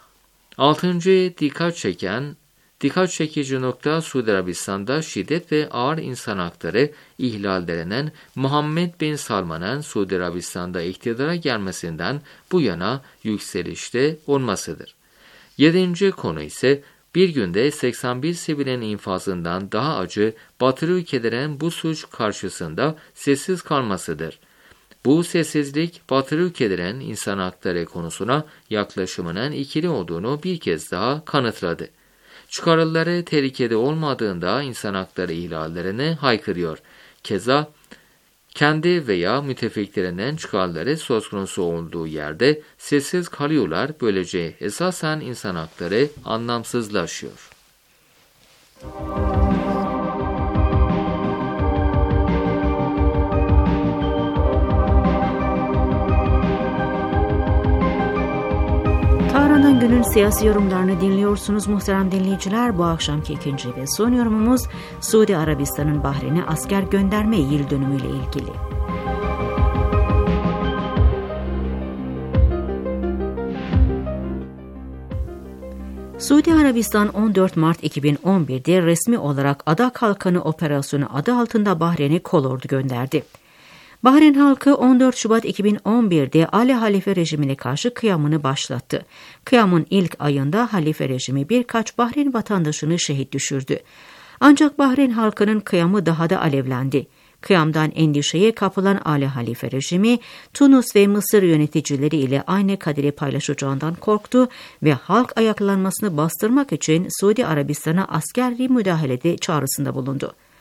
Altıncı dikkat çeken Dikkat çekici nokta, Suudi Arabistan'da şiddet ve ağır insan hakları ihlallerinin Muhammed Bin Salman'ın Suudi Arabistan'da iktidara gelmesinden bu yana yükselişte olmasıdır. Yedinci konu ise bir günde seksen bir sivilin infazından daha acı Batı ülkelerin bu suç karşısında sessiz kalmasıdır. Bu sessizlik Batı ülkelerin insan hakları konusuna yaklaşımının ikili olduğunu bir kez daha kanıtladı. Çıkarları tehlikede olmadığında insan hakları ihlallerine haykırıyor. Keza kendi veya müttefiklerinin çıkarları söz konusu olduğu yerde sessiz kalıyorlar. Böylece esasen insan hakları anlamsızlaşıyor. Tahran'dan günün siyasi yorumlarını dinliyorsunuz muhterem dinleyiciler. Bu akşamki ikinci ve son yorumumuz Suudi Arabistan'ın Bahreyn'e asker gönderme yıl dönümüyle ilgili. Suudi Arabistan on dört Mart iki bin on bir'de resmi olarak Ada Kalkanı Operasyonu adı altında Bahreyn'e kolordu gönderdi. Bahreyn halkı on dört Şubat iki bin on bir'de Ali Halife rejimine karşı kıyamını başlattı. Kıyamın ilk ayında Halife rejimi birkaç Bahreyn vatandaşını şehit düşürdü. Ancak Bahreyn halkının kıyamı daha da alevlendi. Kıyamdan endişeye kapılan Ali Halife rejimi, Tunus ve Mısır yöneticileri ile aynı kaderi paylaşacağından korktu ve halk ayaklanmasını bastırmak için Suudi Arabistan'a askeri müdahalede çağrısında bulundu.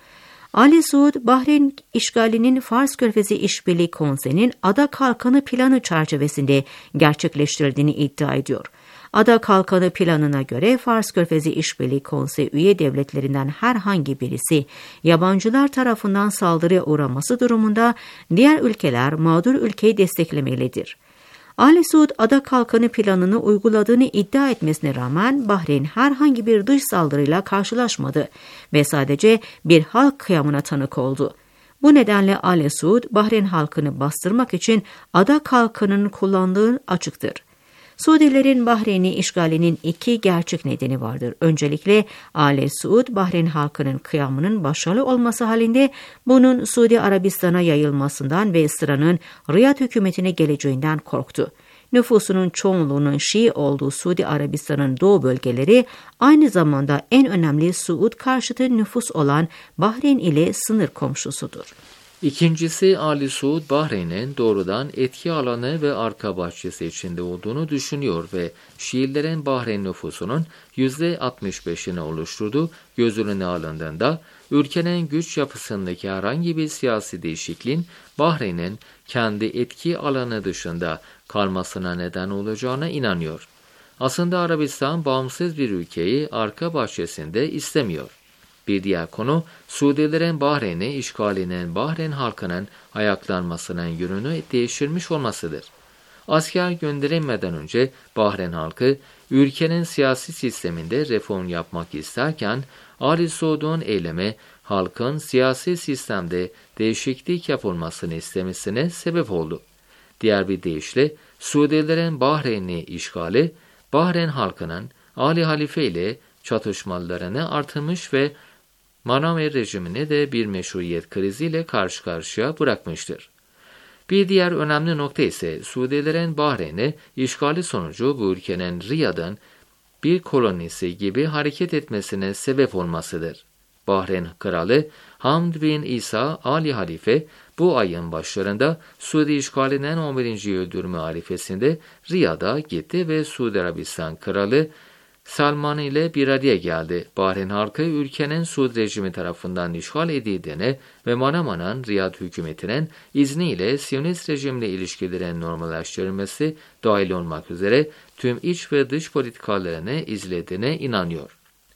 Ali Suud, Bahreyn işgalinin Fars Körfezi İşbirliği Konseyi'nin Ada Kalkanı planı çerçevesinde gerçekleştirildiğini iddia ediyor. Ada Kalkanı planına göre Fars Körfezi İşbirliği Konseyi üye devletlerinden herhangi birisi yabancılar tarafından saldırıya uğraması durumunda diğer ülkeler mağdur ülkeyi desteklemelidir. Ali Suud, Ada Kalkanı planını uyguladığını iddia etmesine rağmen Bahreyn herhangi bir dış saldırıyla karşılaşmadı ve sadece bir halk kıyamına tanık oldu. Bu nedenle Ali Suud, Bahreyn halkını bastırmak için Ada Kalkanı'nın kullandığı açıktır. Suudilerin Bahreyn'i işgalinin iki gerçek nedeni vardır. Öncelikle Ali Suud, Bahreyn halkının kıyamının başarılı olması halinde bunun Suudi Arabistan'a yayılmasından ve sıranın Riyad hükümetine geleceğinden korktu. Nüfusunun çoğunluğunun Şii olduğu Suudi Arabistan'ın doğu bölgeleri aynı zamanda en önemli Suud karşıtı nüfus olan Bahreyn ile sınır komşusudur. İkincisi, Ali Suud, Bahreyn'in doğrudan etki alanı ve arka bahçesi içinde olduğunu düşünüyor ve Şiilerin Bahreyn nüfusunun yüzde altmış beşini oluşturduğu göz önüne alındığında, ülkenin güç yapısındaki herhangi bir siyasi değişikliğin Bahreyn'in kendi etki alanı dışında kalmasına neden olacağına inanıyor. Aslında Arabistan bağımsız bir ülkeyi arka bahçesinde istemiyor. Bir diğer konu, Suudilerin Bahreyn'i işgalinin Bahreyn halkının ayaklanmasının yönünü değiştirmiş olmasıdır. Asker gönderilmeden önce Bahreyn halkı, ülkenin siyasi sisteminde reform yapmak isterken, Ali Suud'un eylemi, halkın siyasi sistemde değişiklik yapılmasını istemesine sebep oldu. Diğer bir deyişle, Suudilerin Bahreyn'i işgali, Bahreyn halkının Ali Halife ile çatışmalarını artırmış ve Manaver rejimini de bir meşruiyet kriziyle karşı karşıya bırakmıştır. Bir diğer önemli nokta ise Suudilerin Bahreyn'i işgali sonucu bu ülkenin Riyad'ın bir kolonisi gibi hareket etmesine sebep olmasıdır. Bahreyn Kralı Hamd bin İsa Ali Halife bu ayın başlarında Suudi işgalinin on birinci yıl dönümü arifesinde Riyad'a gitti ve Suudi Arabistan Kralı Salman ile bir araya geldi. Bahreyn halkı ülkenin Suud rejimi tarafından işgal edildiğine ve Manama'nın Riyad hükümetinin izniyle Siyonist rejimle ilişkilerin normalleştirilmesi dahil olmak üzere tüm iç ve dış politikalarını izlediğine inanıyor.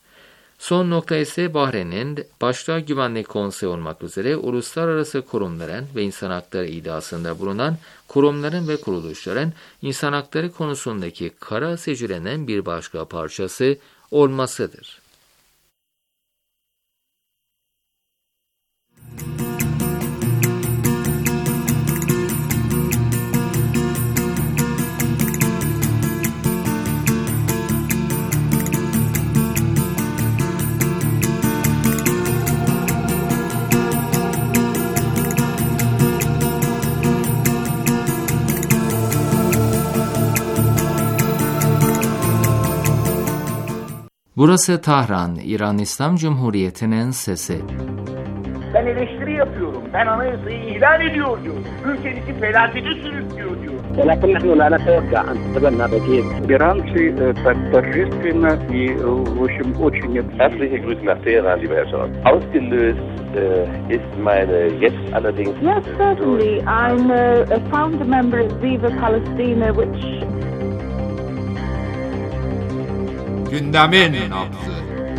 Son nokta ise Bahreyn'in başta Güvenlik Konseyi olmak üzere uluslararası kurumların ve insan hakları iddiasında bulunan kurumların ve kuruluşların insan hakları konusundaki kara sicilinin bir başka parçası olmasıdır. Burası Tahran, İran İslam Cumhuriyeti'nin sesi. Ben eleştiri yapıyorum. Ben anayasayı ihlal ediyor diyor. Ülkemizi felakete sürüklüyor diyor. ولكن نحن لا نتوقع أن تتبنى بديل. Iran торжественно и, в общем, очень... Herzliche Grüße nach Teheran, lieber Herr Scholz. Ausgelöst äh, ist meine jetzt allerdings... Yes, certainly. I'm a, a founder member of Viva Palestina, which... Gündemin nabzı.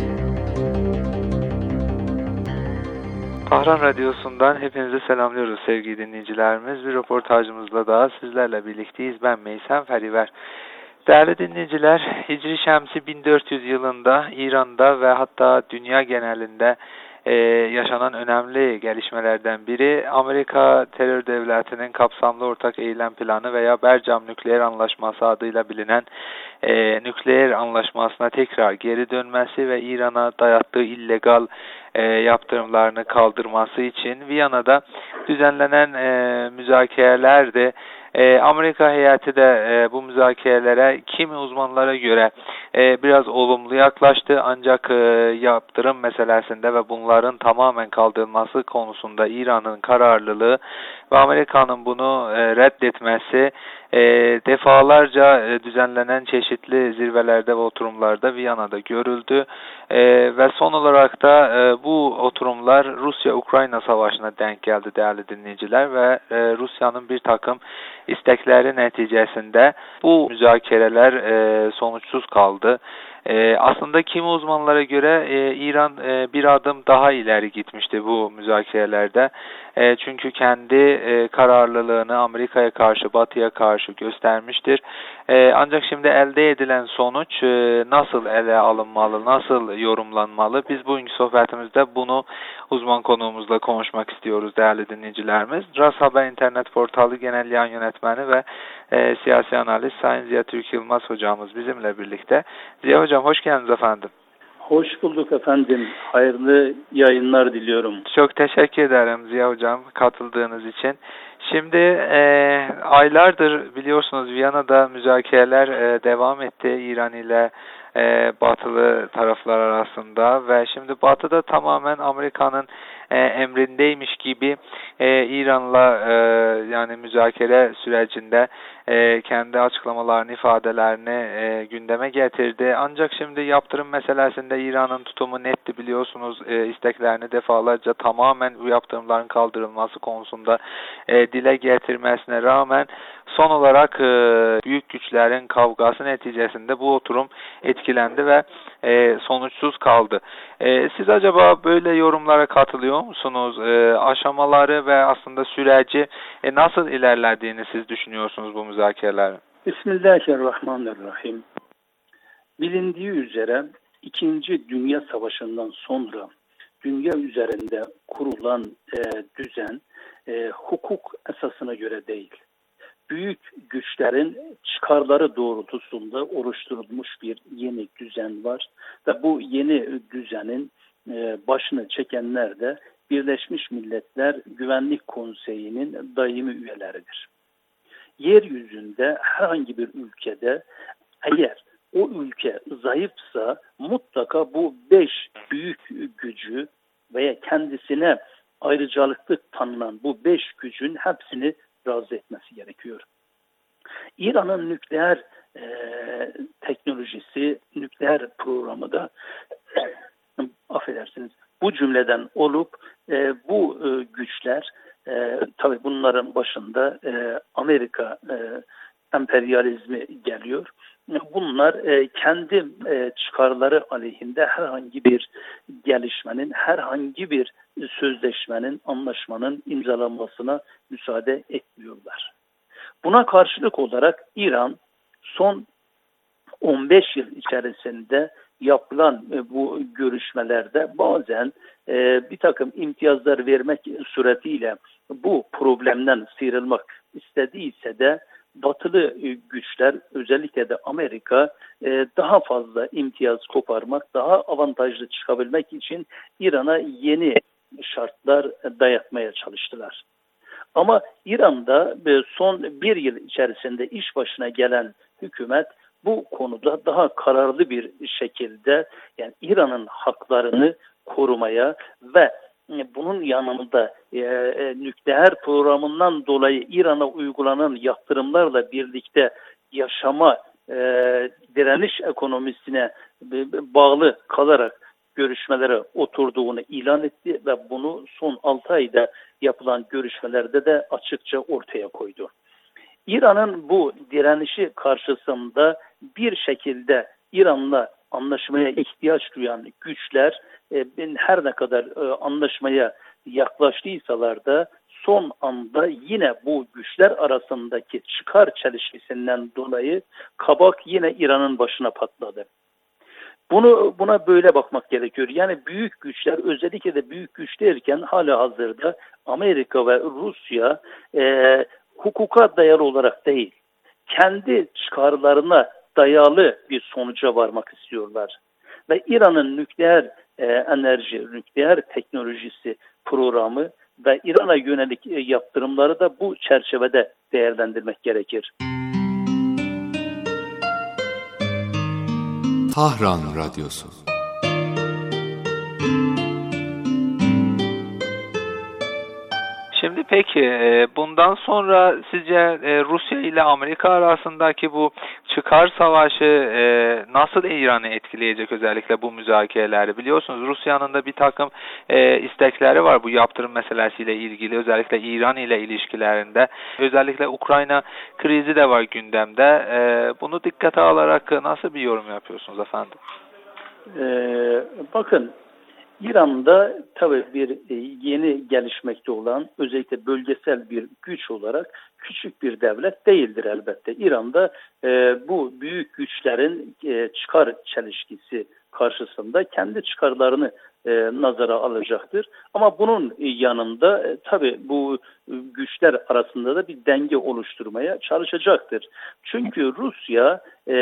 Tahran Radyosu'ndan hepinizi selamlıyoruz sevgili dinleyicilerimiz. Bir röportajımızla daha sizlerle birlikteyiz. Ben Meysem Feriver. Değerli dinleyiciler, Hicri Şemsi bin dört yüz yılında İran'da ve hatta dünya genelinde Ee, yaşanan önemli gelişmelerden biri Amerika terör devletinin kapsamlı ortak eylem planı veya Bercam Nükleer Anlaşması adıyla bilinen e, nükleer anlaşmasına tekrar geri dönmesi ve İran'a dayattığı illegal e, yaptırımlarını kaldırması için Viyana'da düzenlenen e, müzakerelerde Ee, Amerika heyeti de e, bu müzakerelere kimi uzmanlara göre e, biraz olumlu yaklaştı ancak e, yaptırım meselesinde ve bunların tamamen kaldırılması konusunda İran'ın kararlılığı ve Amerika'nın bunu e, reddetmesi e, defalarca e, düzenlenen çeşitli zirvelerde ve oturumlarda Viyana'da görüldü. E, ve son olarak da e, bu oturumlar Rusya-Ukrayna savaşına denk geldi değerli dinleyiciler ve e, Rusya'nın bir takım istekleri neticesinde bu müzakereler e, sonuçsuz kaldı. Ee, aslında kimi uzmanlara göre e, İran e, bir adım daha ileri gitmişti bu müzakerelerde. E, çünkü kendi e, kararlılığını Amerika'ya karşı, Batı'ya karşı göstermiştir. E, ancak şimdi elde edilen sonuç e, nasıl ele alınmalı, nasıl yorumlanmalı? Biz bugünkü sohbetimizde bunu uzman konuğumuzla konuşmak istiyoruz değerli dinleyicilerimiz. Ras Haber İnternet Portalı Genel Yayın Yönetmeni ve e, siyasi analist Sayın Ziya Türk Yılmaz hocamız bizimle birlikte. Ziya hocam hoş geldiniz efendim. Hoş bulduk efendim. Hayırlı yayınlar diliyorum. Çok teşekkür ederim Ziya hocam katıldığınız için. Şimdi e, aylardır biliyorsunuz Viyana'da müzakereler e, devam etti İran ile e, batılı taraflar arasında ve şimdi batıda tamamen Amerika'nın e, emrindeymiş gibi e, İran'la e, yani müzakere sürecinde e, kendi açıklamalarını, ifadelerini e, gündeme getirdi. Ancak şimdi yaptırım meselesinde İran'ın tutumu netti biliyorsunuz. E, isteklerini defalarca tamamen bu yaptırımların kaldırılması konusunda e, dile getirmesine rağmen son olarak e, büyük güçlerin kavgası neticesinde bu oturum etkilendi ve e, sonuçsuz kaldı. E, siz acaba böyle yorumlara katılıyor musunuz? E, aşamaları ve aslında süreci e, nasıl ilerlediğini siz düşünüyorsunuz bu müzakerelerin? Bismillahirrahmanirrahim. Bilindiği üzere İkinci Dünya Savaşı'ndan sonra dünya üzerinde kurulan e, düzen e, hukuk esasına göre değil, büyük güçlerin çıkarları doğrultusunda oluşturulmuş bir yeni düzen var ve bu yeni düzenin e, başını çekenler de Birleşmiş Milletler Güvenlik Konseyi'nin daimi üyeleridir. Yeryüzünde herhangi bir ülkede eğer o ülke zayıfsa mutlaka bu beş büyük gücü veya kendisine ayrıcalıklı tanınan bu beş gücün hepsini razı etmesi gerekiyor. İran'ın nükleer e, teknolojisi, nükleer programı da affedersiniz bu cümleden olup e, bu e, güçler e, tabii bunların başında e, Amerika e, emperyalizmi geliyor. Bunlar e, kendi e, çıkarları aleyhinde herhangi bir gelişmenin, herhangi bir sözleşmenin, anlaşmanın imzalanmasına müsaade etmiyorlar. Buna karşılık olarak İran son on beş yıl içerisinde yapılan e, bu görüşmelerde bazen e, bir takım imtiyazlar vermek suretiyle bu problemden sıyrılmak istediyse de batılı güçler özellikle de Amerika e, daha fazla imtiyaz koparmak, daha avantajlı çıkabilmek için İran'a yeni şartlar dayatmaya çalıştılar. Ama İran'da son bir yıl içerisinde iş başına gelen hükümet bu konuda daha kararlı bir şekilde yani İran'ın haklarını korumaya ve bunun yanında e, e, nükleer programından dolayı İran'a uygulanan yaptırımlarla birlikte yaşama e, direniş ekonomisine e, bağlı kalarak görüşmelere oturduğunu ilan etti ve bunu son altı ayda yapılan görüşmelerde de açıkça ortaya koydu. İran'ın bu direnişi karşısında bir şekilde İran'la anlaşmaya ihtiyaç duyan güçler e, her ne kadar e, anlaşmaya yaklaştıysalar da son anda yine bu güçler arasındaki çıkar çelişkisinden dolayı kabak yine İran'ın başına patladı. Bunu buna böyle bakmak gerekiyor. Yani büyük güçler, özellikle de büyük güç derken hala hazırda Amerika ve Rusya e, hukuka dayalı olarak değil, kendi çıkarlarına dayalı bir sonuca varmak istiyorlar. Ve İran'ın nükleer e, enerji, nükleer teknolojisi programı ve İran'a yönelik e, yaptırımları da bu çerçevede değerlendirmek gerekir. Tahran Radyosu. Şimdi Peki bundan sonra sizce Rusya ile Amerika arasındaki bu çıkar savaşı nasıl İran'ı etkileyecek, özellikle bu müzakereleri? Biliyorsunuz Rusya'nın da bir takım istekleri var bu yaptırım meselesiyle ilgili, özellikle İran ile ilişkilerinde. Özellikle Ukrayna krizi de var gündemde. Bunu dikkate alarak nasıl bir yorum yapıyorsunuz efendim? Ee, bakın, İran'da tabii bir e, yeni gelişmekte olan, özellikle bölgesel bir güç olarak küçük bir devlet değildir elbette. İran'da e, bu büyük güçlerin e, çıkar çelişkisi karşısında kendi çıkarlarını e, nazara alacaktır. Ama bunun yanında e, tabii bu güçler arasında da bir denge oluşturmaya çalışacaktır. Çünkü Rusya e,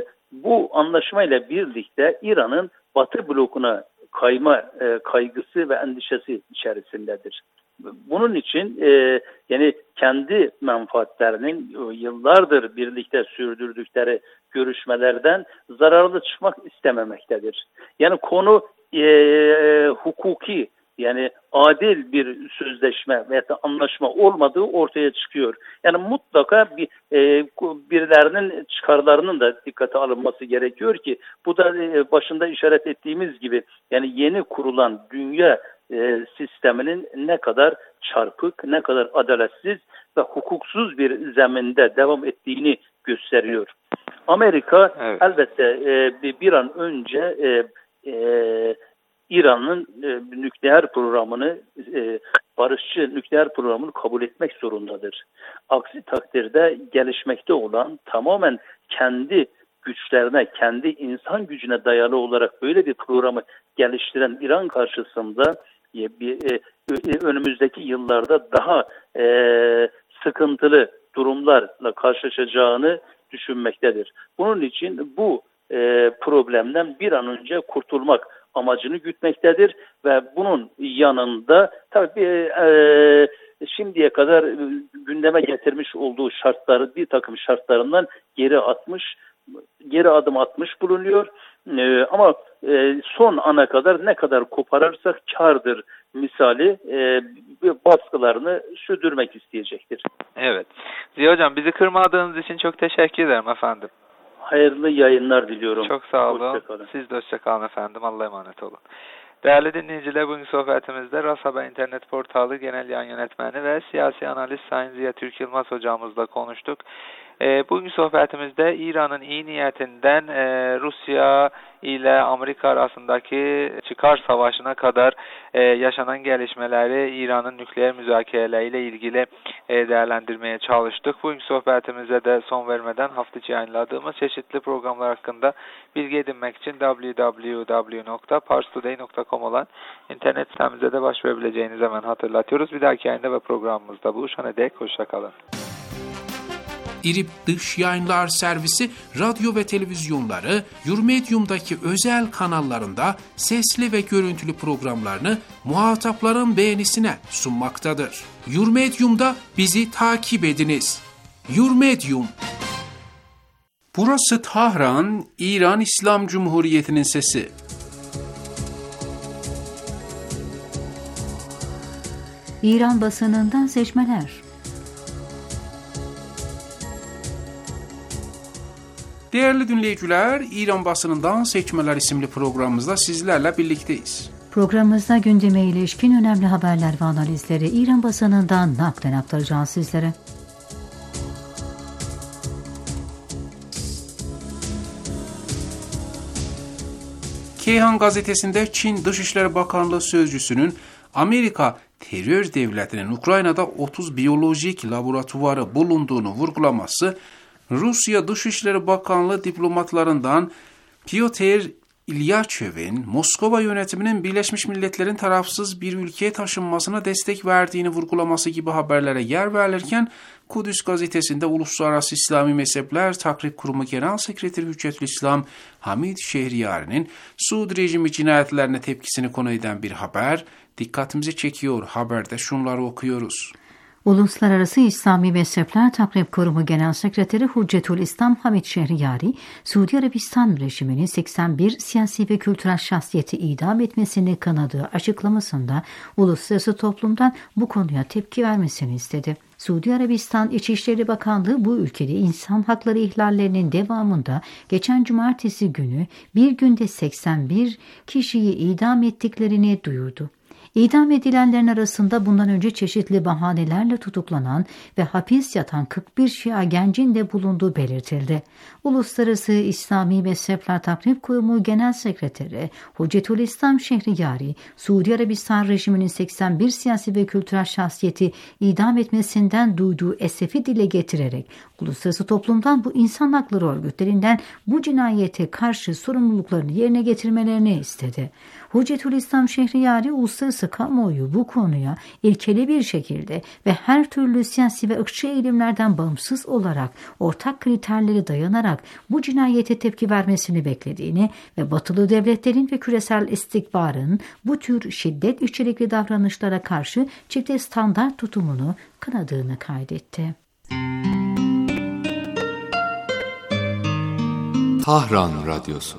bu anlaşmayla birlikte İran'ın Batı blokuna kayma e, kaygısı ve endişesi içerisindedir. Bunun için e, yani kendi menfaatlerinin e, yıllardır birlikte sürdürdükleri görüşmelerden zararlı çıkmak istememektedir. Yani konu e, hukuki, yani adil bir sözleşme veya da anlaşma olmadığı ortaya çıkıyor. Yani mutlaka bir e, birilerinin çıkarlarının da dikkate alınması gerekiyor ki bu da e, başında işaret ettiğimiz gibi yani yeni kurulan dünya e, sisteminin ne kadar çarpık, ne kadar adaletsiz ve hukuksuz bir zeminde devam ettiğini gösteriyor. Amerika evet. elbette e, bir, bir an önce e, e, İran'ın e, nükleer programını, e, barışçı nükleer programını kabul etmek zorundadır. Aksi takdirde gelişmekte olan, tamamen kendi güçlerine, kendi insan gücüne dayalı olarak böyle bir programı geliştiren İran karşısında e, bir, e, önümüzdeki yıllarda daha e, sıkıntılı durumlarla karşılaşacağını düşünmektedir. Bunun için bu e, problemden bir an önce kurtulmak amacını gütmektedir ve bunun yanında tabii e, şimdiye kadar gündeme getirmiş olduğu şartları, bir takım şartlarından geri atmış, geri adım atmış bulunuyor. E, ama e, son ana kadar ne kadar koparırsak kârdır misali e, baskılarını sürdürmek isteyecektir. Evet. Ziya Hocam, bizi kırmadığınız için çok teşekkür ederim efendim. Hayırlı yayınlar diliyorum. Çok sağ olun. Siz de hoşça kalın efendim. Allah'a emanet olun. Değerli dinleyiciler, bugünkü sohbetimizde Ras Haber İnternet Portalı Genel Yayın Yönetmeni ve Siyasi Analist Sayın Ziya Türk Yılmaz hocamızla konuştuk. E, bugünkü sohbetimizde İran'ın iyi niyetinden e, Rusya ile Amerika arasındaki çıkar savaşına kadar e, yaşanan gelişmeleri İran'ın nükleer müzakereleriyle ilgili e, değerlendirmeye çalıştık. Bugünkü sohbetimize de son vermeden hafta içi yayınladığımız çeşitli programlar hakkında bilgi edinmek için double-u double-u double-u nokta pars today nokta com olan internet sitemize de başvurabileceğinizi hemen hatırlatıyoruz. Bir dahaki yayında ve programımızda buluşana dek hoşçakalın. İrip Dış Yayınlar Servisi radyo ve televizyonları Yurmedium'daki özel kanallarında sesli ve görüntülü programlarını muhatapların beğenisine sunmaktadır. Yurmedium'da bizi takip ediniz. Yurmedium. Burası Tahran, İran İslam Cumhuriyeti'nin sesi. İran basınından seçmeler. Değerli dinleyiciler, İran basınından seçmeler isimli programımızda sizlerle birlikteyiz. Programımızda gündeme ilişkin önemli haberler ve analizleri İran basınından naklen aktaracağız sizlere. Keyhan gazetesinde Çin Dışişleri Bakanlığı sözcüsünün Amerika terör devletinin Ukrayna'da otuz biyolojik laboratuvarı bulunduğunu vurgulaması, Rusya Dışişleri Bakanlığı diplomatlarından Pyotr İlyachev'in Moskova yönetiminin Birleşmiş Milletler'in tarafsız bir ülkeye taşınmasına destek verdiğini vurgulaması gibi haberlere yer verilirken, Kudüs gazetesinde Uluslararası İslami Mezhepler Takrib Kurumu Genel Sekreteri Hüccetülislam Hamid Şehriyari'nin Suud rejimi cinayetlerine tepkisini konu eden bir haber dikkatimizi çekiyor. Haberde şunları okuyoruz. Uluslararası İslami Mezhepler Takrib Kurumu Genel Sekreteri Hüccetül İslam Hamid Şehriyari, Suudi Arabistan rejiminin seksen bir siyasi ve kültürel şahsiyeti idam etmesini kınadığı açıklamasında uluslararası toplumdan bu konuya tepki vermesini istedi. Suudi Arabistan İçişleri Bakanlığı bu ülkede insan hakları ihlallerinin devamında geçen cumartesi günü bir günde seksen bir kişiyi idam ettiklerini duyurdu. İdam edilenlerin arasında bundan önce çeşitli bahanelerle tutuklanan ve hapis yatan kırk bir Şia gencin de bulunduğu belirtildi. Uluslararası İslami Mezhepler Takrib Kurumu Genel Sekreteri Hüccetül İslam Şehriyari, Suudi Arabistan rejiminin seksen bir siyasi ve kültürel şahsiyeti idam etmesinden duyduğu esefi dile getirerek uluslararası toplumdan bu insan hakları örgütlerinden bu cinayete karşı sorumluluklarını yerine getirmelerini istedi. Hüccetül İslam Şehriyari, uluslararası kamuoyu bu konuya ilkeli bir şekilde ve her türlü siyasi ve ırkçı eğilimlerden bağımsız olarak ortak kriterlere dayanarak bu cinayete tepki vermesini beklediğini ve batılı devletlerin ve küresel istikbarın bu tür şiddet içerikli davranışlara karşı çifte standart tutumunu kınadığını kaydetti. Tahran Radyosu.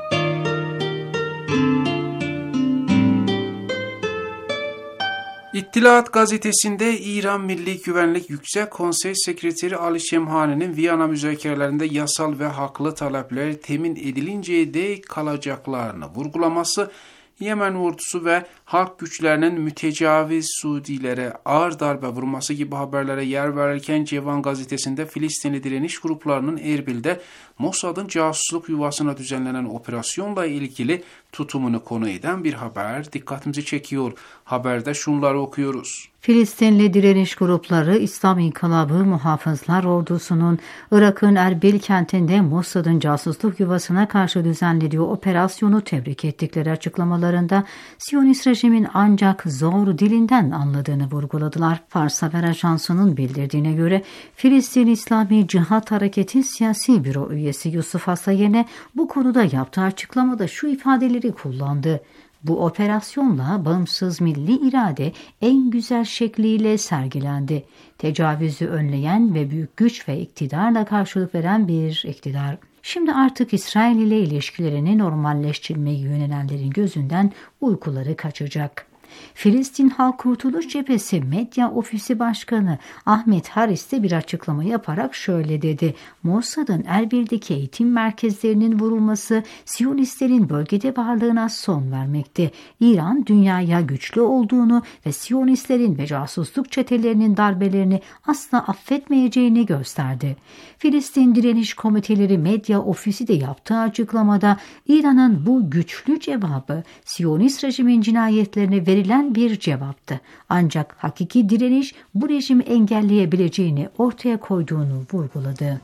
İttilaat gazetesinde İran Milli Güvenlik Yüksek Konsey Sekreteri Ali Şemhani'nin Viyana müzakerelerinde yasal ve haklı talepler temin edilinceye dek kalacaklarını vurgulaması, Yemen ordusu ve halk güçlerinin mütecaviz Suudilere ağır darbe vurması gibi haberlere yer verirken Cevan gazetesinde Filistinli direniş gruplarının Erbil'de Mossad'ın casusluk yuvasına düzenlenen operasyonla ilgili tutumunu konu eden bir haber dikkatimizi çekiyor. Haberde şunları okuyoruz. Filistinli direniş grupları İslam İnkılabı Muhafızlar Ordusu'nun Irak'ın Erbil kentinde Mossad'ın casusluk yuvasına karşı düzenlediği operasyonu tebrik ettikleri açıklamalarında Siyonist rejimin ancak zor dilinden anladığını vurguladılar. Fars Haber Ajansı'nın bildirdiğine göre Filistin İslami Cihat Hareketi Siyasi Büro üyesi Yusuf Asayene bu konuda yaptığı açıklamada şu ifadeleri kullandı. Bu operasyonla bağımsız milli irade en güzel şekliyle sergilendi. Tecavüzü önleyen ve büyük güç ve iktidarla karşılık veren bir iktidar. Şimdi artık İsrail ile ilişkilerini normalleştirmeye yönelenlerin gözünden uykuları kaçacak. Filistin Halk Kurtuluş Cephesi Medya Ofisi Başkanı Ahmet Haris de bir açıklama yaparak şöyle dedi. Mossad'ın Erbil'deki eğitim merkezlerinin vurulması Siyonistlerin bölgede varlığına son vermekte. İran dünyaya güçlü olduğunu ve Siyonistlerin ve casusluk çetelerinin darbelerini asla affetmeyeceğini gösterdi. Filistin Direniş Komiteleri Medya Ofisi de yaptığı açıklamada İran'ın bu güçlü cevabı Siyonist rejimin cinayetlerine verilen bir cevaptı. Ancak hakiki direniş bu rejimi engelleyebileceğini ortaya koyduğunu vurguladı.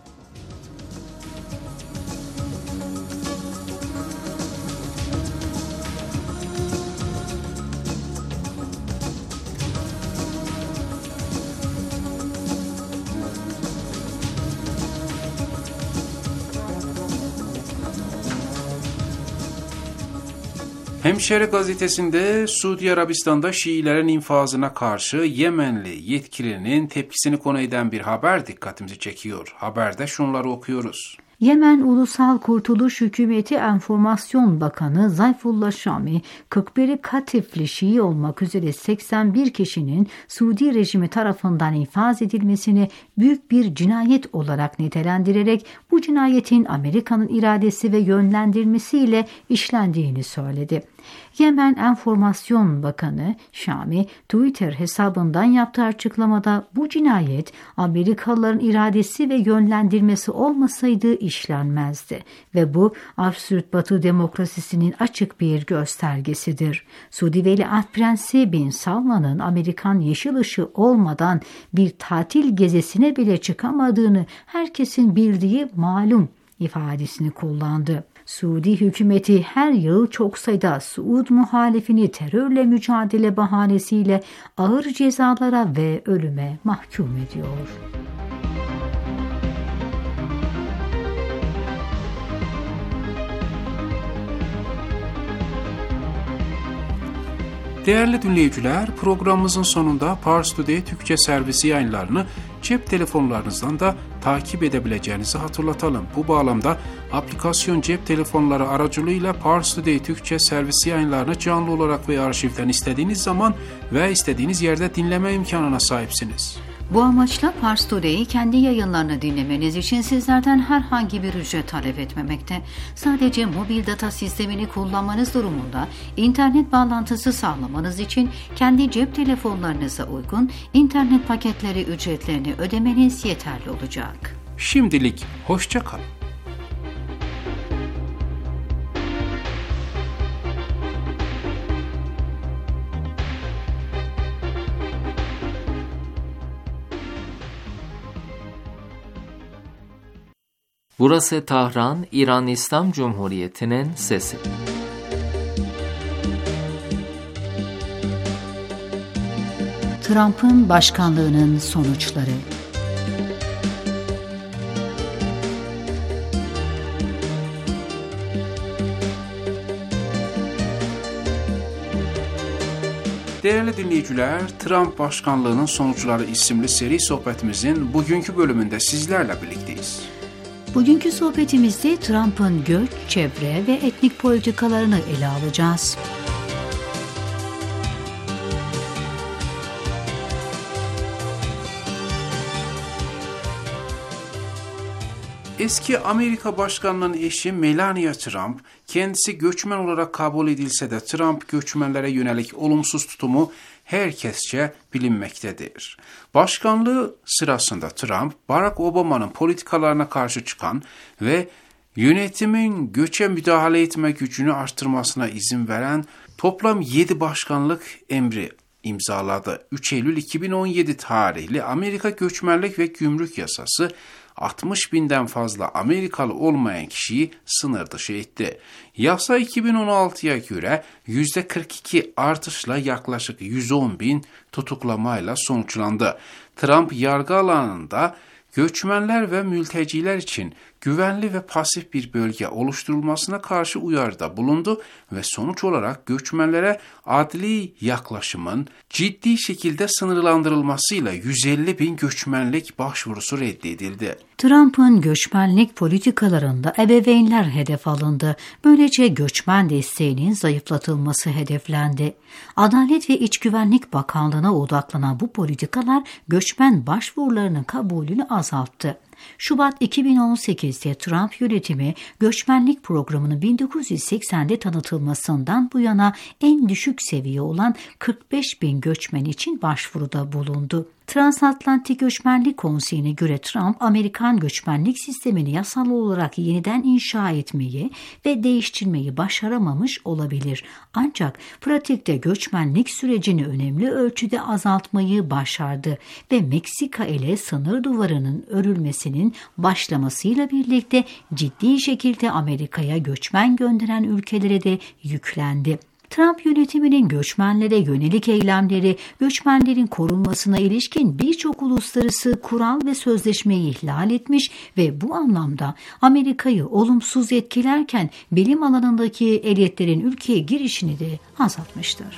Hemşeri gazetesinde Suudi Arabistan'da Şiilerin infazına karşı Yemenli yetkilinin tepkisini konu eden bir haber dikkatimizi çekiyor. Haberde şunları okuyoruz. Yemen Ulusal Kurtuluş Hükümeti Enformasyon Bakanı Zayfullah Şami, kırk biri Katifli Şii olmak üzere seksen bir kişinin Suudi rejimi tarafından infaz edilmesini büyük bir cinayet olarak nitelendirerek bu cinayetin Amerika'nın iradesi ve yönlendirmesiyle işlendiğini söyledi. Yemen Enformasyon Bakanı Şami, Twitter hesabından yaptığı açıklamada bu cinayet Amerikalıların iradesi ve yönlendirmesi olmasaydı işlenmezdi ve bu absürt Batı demokrasisinin açık bir göstergesidir. Suudi Veliaht Prensi Bin Salman'ın Amerikan yeşil ışığı olmadan bir tatil gezisine bile çıkamadığını herkesin bildiği malum ifadesini kullandı. Suudi hükümeti her yıl çok sayıda Suud muhalifini terörle mücadele bahanesiyle ağır cezalara ve ölüme mahkum ediyor. Değerli dinleyiciler, programımızın sonunda Pars Today Türkçe servisi yayınlarını cep telefonlarınızdan da takip edebileceğinizi hatırlatalım. Bu bağlamda aplikasyon cep telefonları aracılığıyla Pars Today Türkçe servisi yayınlarını canlı olarak ve arşivden istediğiniz zaman ve istediğiniz yerde dinleme imkanına sahipsiniz. Bu amaçla Pars Today'i kendi yayınlarını dinlemeniz için sizlerden herhangi bir ücret talep etmemekte. Sadece mobil data sistemini kullanmanız durumunda internet bağlantısı sağlamanız için kendi cep telefonlarınıza uygun internet paketleri ücretlerini ödemeniz yeterli olacak. Şimdilik hoşça kalın. Burası Tahran, İran İslam Cumhuriyeti'nin sesi. Trump'ın başkanlığının sonuçları. Değerli dinleyiciler, Trump başkanlığının sonuçları isimli seri sohbetimizin bugünkü bölümünde sizlerle birlikteyiz. Bugünkü sohbetimizde Trump'ın göç, çevre ve etnik politikalarını ele alacağız. Eski Amerika Başkanı'nın eşi Melania Trump, kendisi göçmen olarak kabul edilse de Trump göçmenlere yönelik olumsuz tutumu herkesçe bilinmektedir. Başkanlığı sırasında Trump, Barack Obama'nın politikalarına karşı çıkan ve yönetimin göçe müdahale etme gücünü artırmasına izin veren toplam yedi başkanlık emri imzaladı. üç Eylül iki bin on yedi tarihli Amerika Göçmenlik ve Gümrük Yasası, altmış binden fazla Amerikalı olmayan kişiyi sınır dışı etti. Yasa iki bin on altıya göre yüzde kırk iki artışla yaklaşık yüz on bin tutuklamayla sonuçlandı. Trump yargı alanında göçmenler ve mülteciler için güvenli ve pasif bir bölge oluşturulmasına karşı uyarıda bulundu ve sonuç olarak göçmenlere adli yaklaşımın ciddi şekilde sınırlandırılmasıyla yüz elli bin göçmenlik başvurusu reddedildi. Trump'ın göçmenlik politikalarında ebeveynler hedef alındı. Böylece göçmen desteğinin zayıflatılması hedeflendi. Adalet ve İç Güvenlik Bakanlığı'na odaklanan bu politikalar göçmen başvurularının kabulünü azalttı. Şubat iki bin on sekizde Trump yönetimi göçmenlik programının bin dokuz yüz seksende tanıtılmasından bu yana en düşük seviye olan kırk beş bin göçmen için başvuruda bulundu. Transatlantik Göçmenlik Konseyi'ne göre Trump, Amerikan göçmenlik sistemini yasal olarak yeniden inşa etmeyi ve değiştirmeyi başaramamış olabilir. Ancak pratikte göçmenlik sürecini önemli ölçüde azaltmayı başardı ve Meksika ile sınır duvarının örülmesinin başlamasıyla birlikte ciddi şekilde Amerika'ya göçmen gönderen ülkelere de yüklendi. Trump yönetiminin göçmenlere yönelik eylemleri, göçmenlerin korunmasına ilişkin birçok uluslararası kural ve sözleşmeyi ihlal etmiş ve bu anlamda Amerika'yı olumsuz etkilerken bilim alanındaki elitlerin ülkeye girişini de azaltmıştır.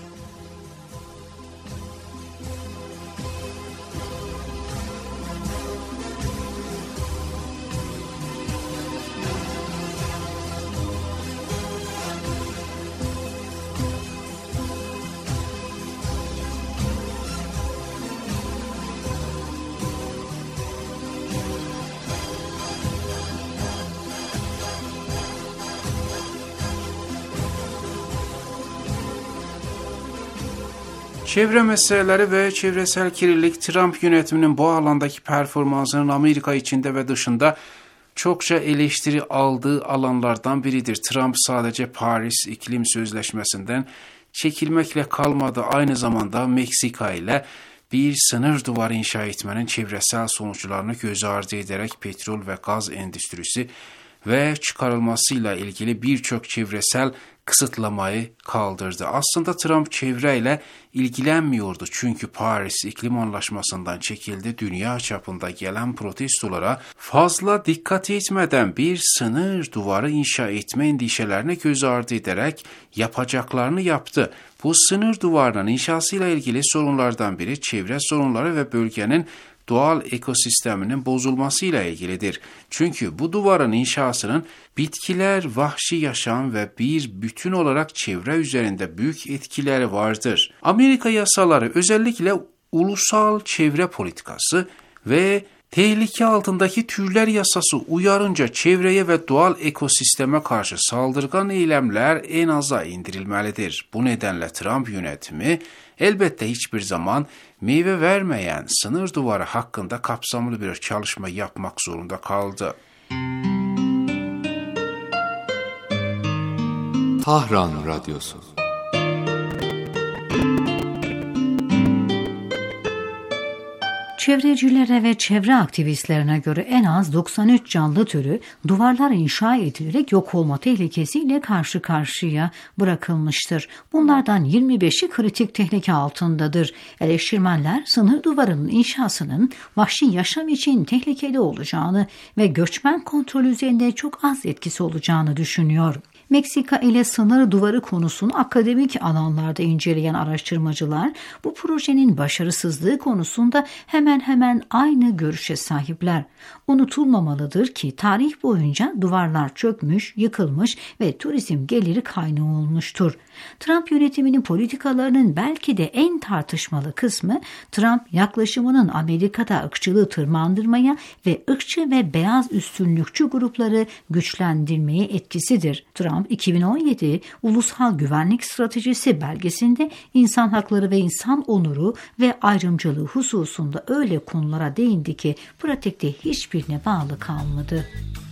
Çevre meseleleri ve çevresel kirlilik Trump yönetiminin bu alandaki performansının Amerika içinde ve dışında çokça eleştiri aldığı alanlardan biridir. Trump sadece Paris İklim Sözleşmesi'nden çekilmekle kalmadı, aynı zamanda Meksika ile bir sınır duvarı inşa etmenin çevresel sonuçlarını göz ardı ederek petrol ve gaz endüstrisi ve çıkarılmasıyla ilgili birçok çevresel kısıtlamayı kaldırdı. Aslında Trump çevreyle ilgilenmiyordu çünkü Paris İklim Anlaşması'ndan çekildi. Dünya çapında gelen protestolara fazla dikkat etmeden bir sınır duvarı inşa etme endişelerine göz ardı ederek yapacaklarını yaptı. Bu sınır duvarının inşasıyla ilgili sorunlardan biri çevre sorunları ve bölgenin doğal ekosisteminin bozulmasıyla ilgilidir. Çünkü bu duvarın inşasının bitkiler, vahşi yaşam ve bir bütün olarak çevre üzerinde büyük etkileri vardır. Amerika yasaları özellikle ulusal çevre politikası ve tehlike altındaki türler yasası uyarınca çevreye ve doğal ekosisteme karşı saldırgan eylemler en aza indirilmelidir. Bu nedenle Trump yönetimi elbette hiçbir zaman meyve vermeyen sınır duvarı hakkında kapsamlı bir çalışma yapmak zorunda kaldı. Tahran Radyosu. Çevrecilere ve çevre aktivistlerine göre en az doksan üç canlı türü duvarlar inşa edilerek yok olma tehlikesiyle karşı karşıya bırakılmıştır. Bunlardan yirmi beşi kritik tehlike altındadır. Eleştirmenler sınır duvarının inşasının vahşi yaşam için tehlikeli olacağını ve göçmen kontrolü üzerinde çok az etkisi olacağını düşünüyor. Meksika ile sınır duvarı konusunu akademik alanlarda inceleyen araştırmacılar bu projenin başarısızlığı konusunda hemen hemen aynı görüşe sahipler. Unutulmamalıdır ki tarih boyunca duvarlar çökmüş, yıkılmış ve turizm geliri kaynağı olmuştur. Trump yönetiminin politikalarının belki de en tartışmalı kısmı Trump yaklaşımının Amerika'da ırkçılığı tırmandırmaya ve ırkçı ve beyaz üstünlükçü grupları güçlendirmeye etkisidir. Trump iki bin on yedi Ulusal Güvenlik Stratejisi belgesinde insan hakları ve insan onuru ve ayrımcılığı hususunda öyle konulara değindi ki pratikte hiçbirine bağlı kalmadı.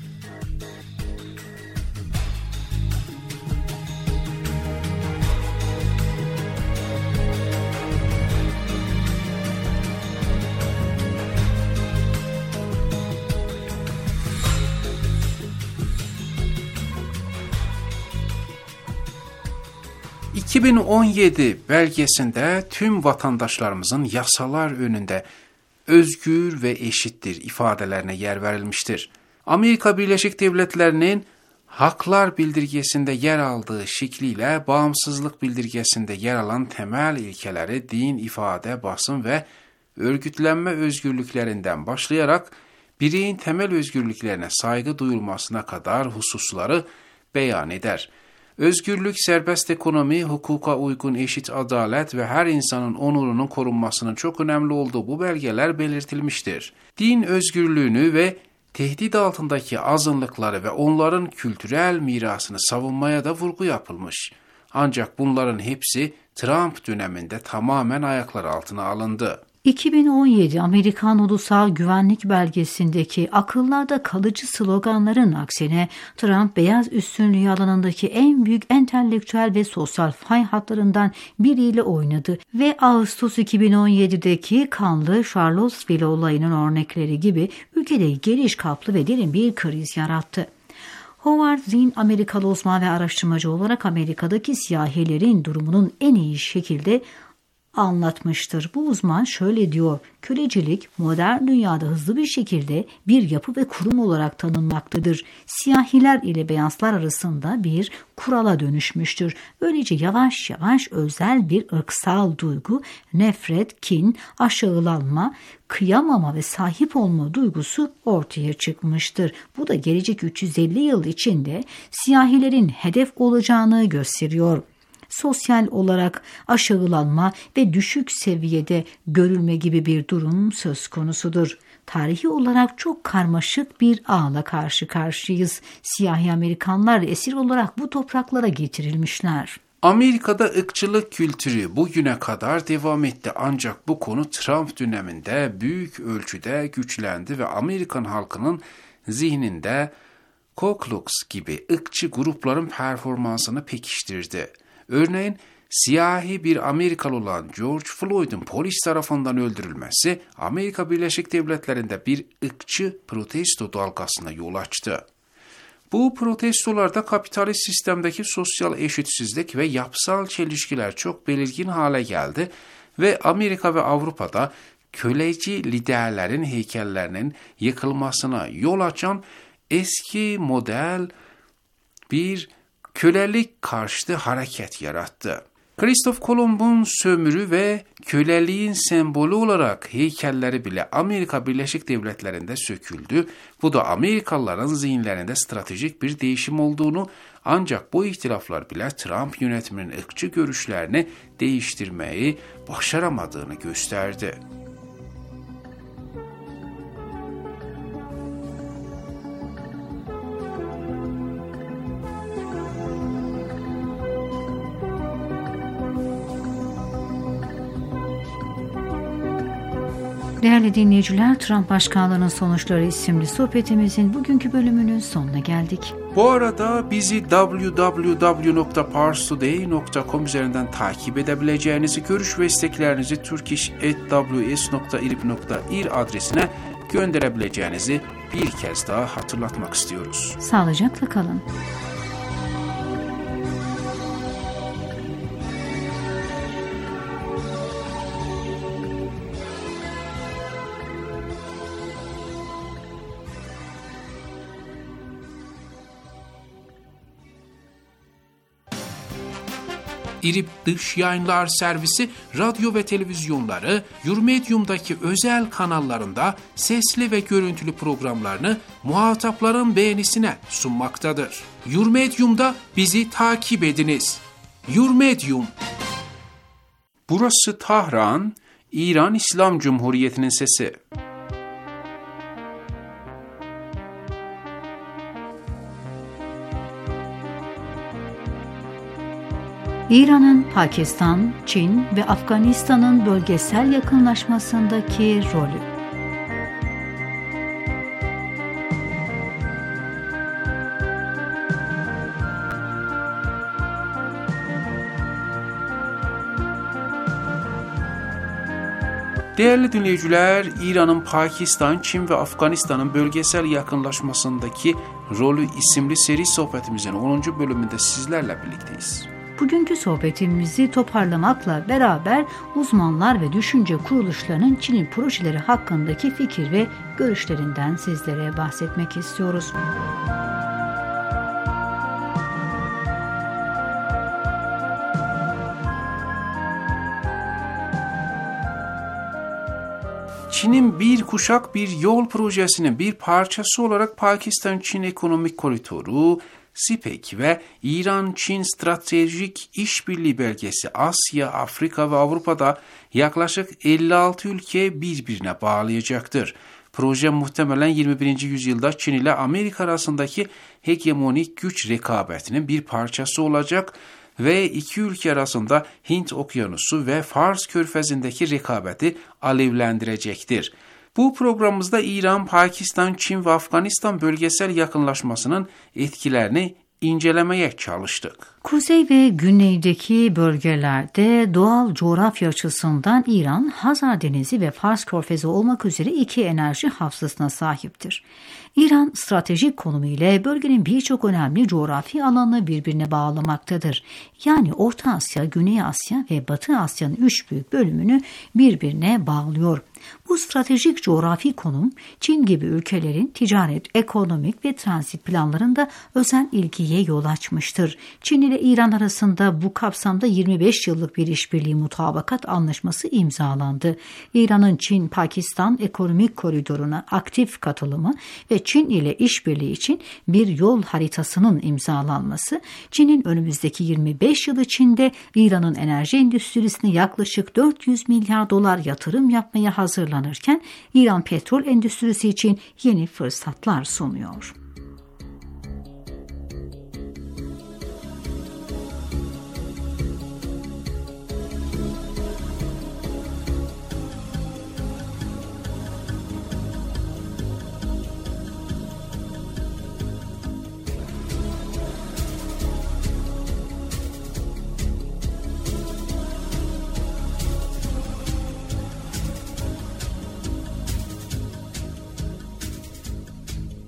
iki bin on yedi belgesinde tüm vatandaşlarımızın yasalar önünde özgür ve eşittir ifadelerine yer verilmiştir. Amerika Birleşik Devletleri'nin Haklar Bildirgesi'nde yer aldığı şekliyle Bağımsızlık Bildirgesi'nde yer alan temel ilkeleri din, ifade, basın ve örgütlenme özgürlüklerinden başlayarak bireyin temel özgürlüklerine saygı duyulmasına kadar hususları beyan eder. Özgürlük, serbest ekonomi, hukuka uygun eşit adalet ve her insanın onurunun korunmasının çok önemli olduğu bu belgeler belirtilmiştir. Din özgürlüğünü ve tehdit altındaki azınlıkları ve onların kültürel mirasını savunmaya da vurgu yapılmış. Ancak bunların hepsi Trump döneminde tamamen ayaklar altına alındı. iki bin on yedi Amerikan Ulusal Güvenlik Belgesi'ndeki akıllarda kalıcı sloganların aksine Trump beyaz üstünlüğü alanındaki en büyük entelektüel ve sosyal fay hatlarından biriyle oynadı ve Ağustos iki bin on yedideki kanlı Charlottesville olayının örnekleri gibi ülkede geniş kaplı ve derin bir kriz yarattı. Howard Zinn, Amerikalı uzman ve araştırmacı olarak Amerika'daki siyahilerin durumunun en iyi şekilde anlatmıştır. Bu uzman şöyle diyor: kölecilik modern dünyada hızlı bir şekilde bir yapı ve kurum olarak tanınmaktadır. Siyahiler ile beyazlar arasında bir kurala dönüşmüştür. Böylece yavaş yavaş özel bir ırksal duygu, nefret, kin, aşağılanma, kıyamama ve sahip olma duygusu ortaya çıkmıştır. Bu da gelecek üç yüz elli yıl içinde siyahilerin hedef olacağını gösteriyor. Sosyal olarak aşağılanma ve düşük seviyede görülme gibi bir durum söz konusudur. Tarihi olarak çok karmaşık bir ağla karşı karşıyayız. Siyahi Amerikanlar esir olarak bu topraklara getirilmişler. Amerika'da ırkçılık kültürü bugüne kadar devam etti ancak bu konu Trump döneminde büyük ölçüde güçlendi ve Amerikan halkının zihninde Ku Klux gibi ırkçı grupların performansını pekiştirdi. Örneğin siyahi bir Amerikalı olan George Floyd'un polis tarafından öldürülmesi Amerika Birleşik Devletleri'nde bir ırkçı protesto dalgasına yol açtı. Bu protestolarda kapitalist sistemdeki sosyal eşitsizlik ve yapısal çelişkiler çok belirgin hale geldi ve Amerika ve Avrupa'da köleci liderlerin heykellerinin yıkılmasına yol açan eski model bir kölelik karşıtı hareket yarattı. Kristof Kolomb'un sömürü ve köleliğin sembolü olarak heykelleri bile Amerika Birleşik Devletleri'nde söküldü. Bu da Amerikalıların zihinlerinde stratejik bir değişim olduğunu, ancak bu ihtilaflar bile Trump yönetiminin ırkçı görüşlerini değiştirmeyi başaramadığını gösterdi. Değerli dinleyiciler, Trump Başkanlığı'nın sonuçları isimli sohbetimizin bugünkü bölümünün sonuna geldik. Bu arada bizi double-u double-u double-u nokta pars today nokta com üzerinden takip edebileceğinizi, görüş ve isteklerinizi turkish at w s nokta irib nokta ir adresine gönderebileceğinizi bir kez daha hatırlatmak istiyoruz. Sağlıcakla kalın. İrib Dış Yayınlar Servisi radyo ve televizyonları Yurmedium'daki özel kanallarında sesli ve görüntülü programlarını muhatapların beğenisine sunmaktadır. Yurmedium'da bizi takip ediniz. Yurmedium. Burası Tahran, İran İslam Cumhuriyeti'nin sesi. İran'ın Pakistan, Çin ve Afganistan'ın bölgesel yakınlaşmasındaki rolü. Değerli dinleyiciler, İran'ın Pakistan, Çin ve Afganistan'ın bölgesel yakınlaşmasındaki rolü isimli seri sohbetimizin onuncu bölümünde sizlerle birlikteyiz. Bugünkü sohbetimizi toparlamakla beraber uzmanlar ve düşünce kuruluşlarının Çin'in projeleri hakkındaki fikir ve görüşlerinden sizlere bahsetmek istiyoruz. Çin'in bir kuşak bir yol projesinin bir parçası olarak Pakistan-Çin Ekonomik Koridoru, SİPEK ve İran-Çin Stratejik İşbirliği Belgesi Asya, Afrika ve Avrupa'da yaklaşık elli altı ülke birbirine bağlayacaktır. Proje muhtemelen yirmi birinci yüzyılda Çin ile Amerika arasındaki hegemonik güç rekabetinin bir parçası olacak ve iki ülke arasında Hint Okyanusu ve Fars Körfezi'ndeki rekabeti alevlendirecektir. Bu programımızda İran, Pakistan, Çin ve Afganistan bölgesel yakınlaşmasının etkilerini incelemeye çalıştık. Kuzey ve güneydeki bölgelerde doğal coğrafya açısından İran, Hazar Denizi ve Fars Körfezi olmak üzere iki enerji hafızasına sahiptir. İran, stratejik konumu ile bölgenin birçok önemli coğrafi alanını birbirine bağlamaktadır. Yani Orta Asya, Güney Asya ve Batı Asya'nın üç büyük bölümünü birbirine bağlıyor. Bu stratejik coğrafi konum, Çin gibi ülkelerin ticaret, ekonomik ve transit planlarında özel ilgiye yol açmıştır. Çin ile İran arasında bu kapsamda yirmi beş yıllık bir işbirliği mutabakat anlaşması imzalandı. İran'ın Çin-Pakistan ekonomik koridoruna aktif katılımı ve Çin ile işbirliği için bir yol haritasının imzalanması, Çin'in önümüzdeki yirmi beş yıl içinde İran'ın enerji endüstrisine yaklaşık dört yüz milyar dolar yatırım yapmaya hazırlanırken, İran petrol endüstrisi için yeni fırsatlar sunuyor.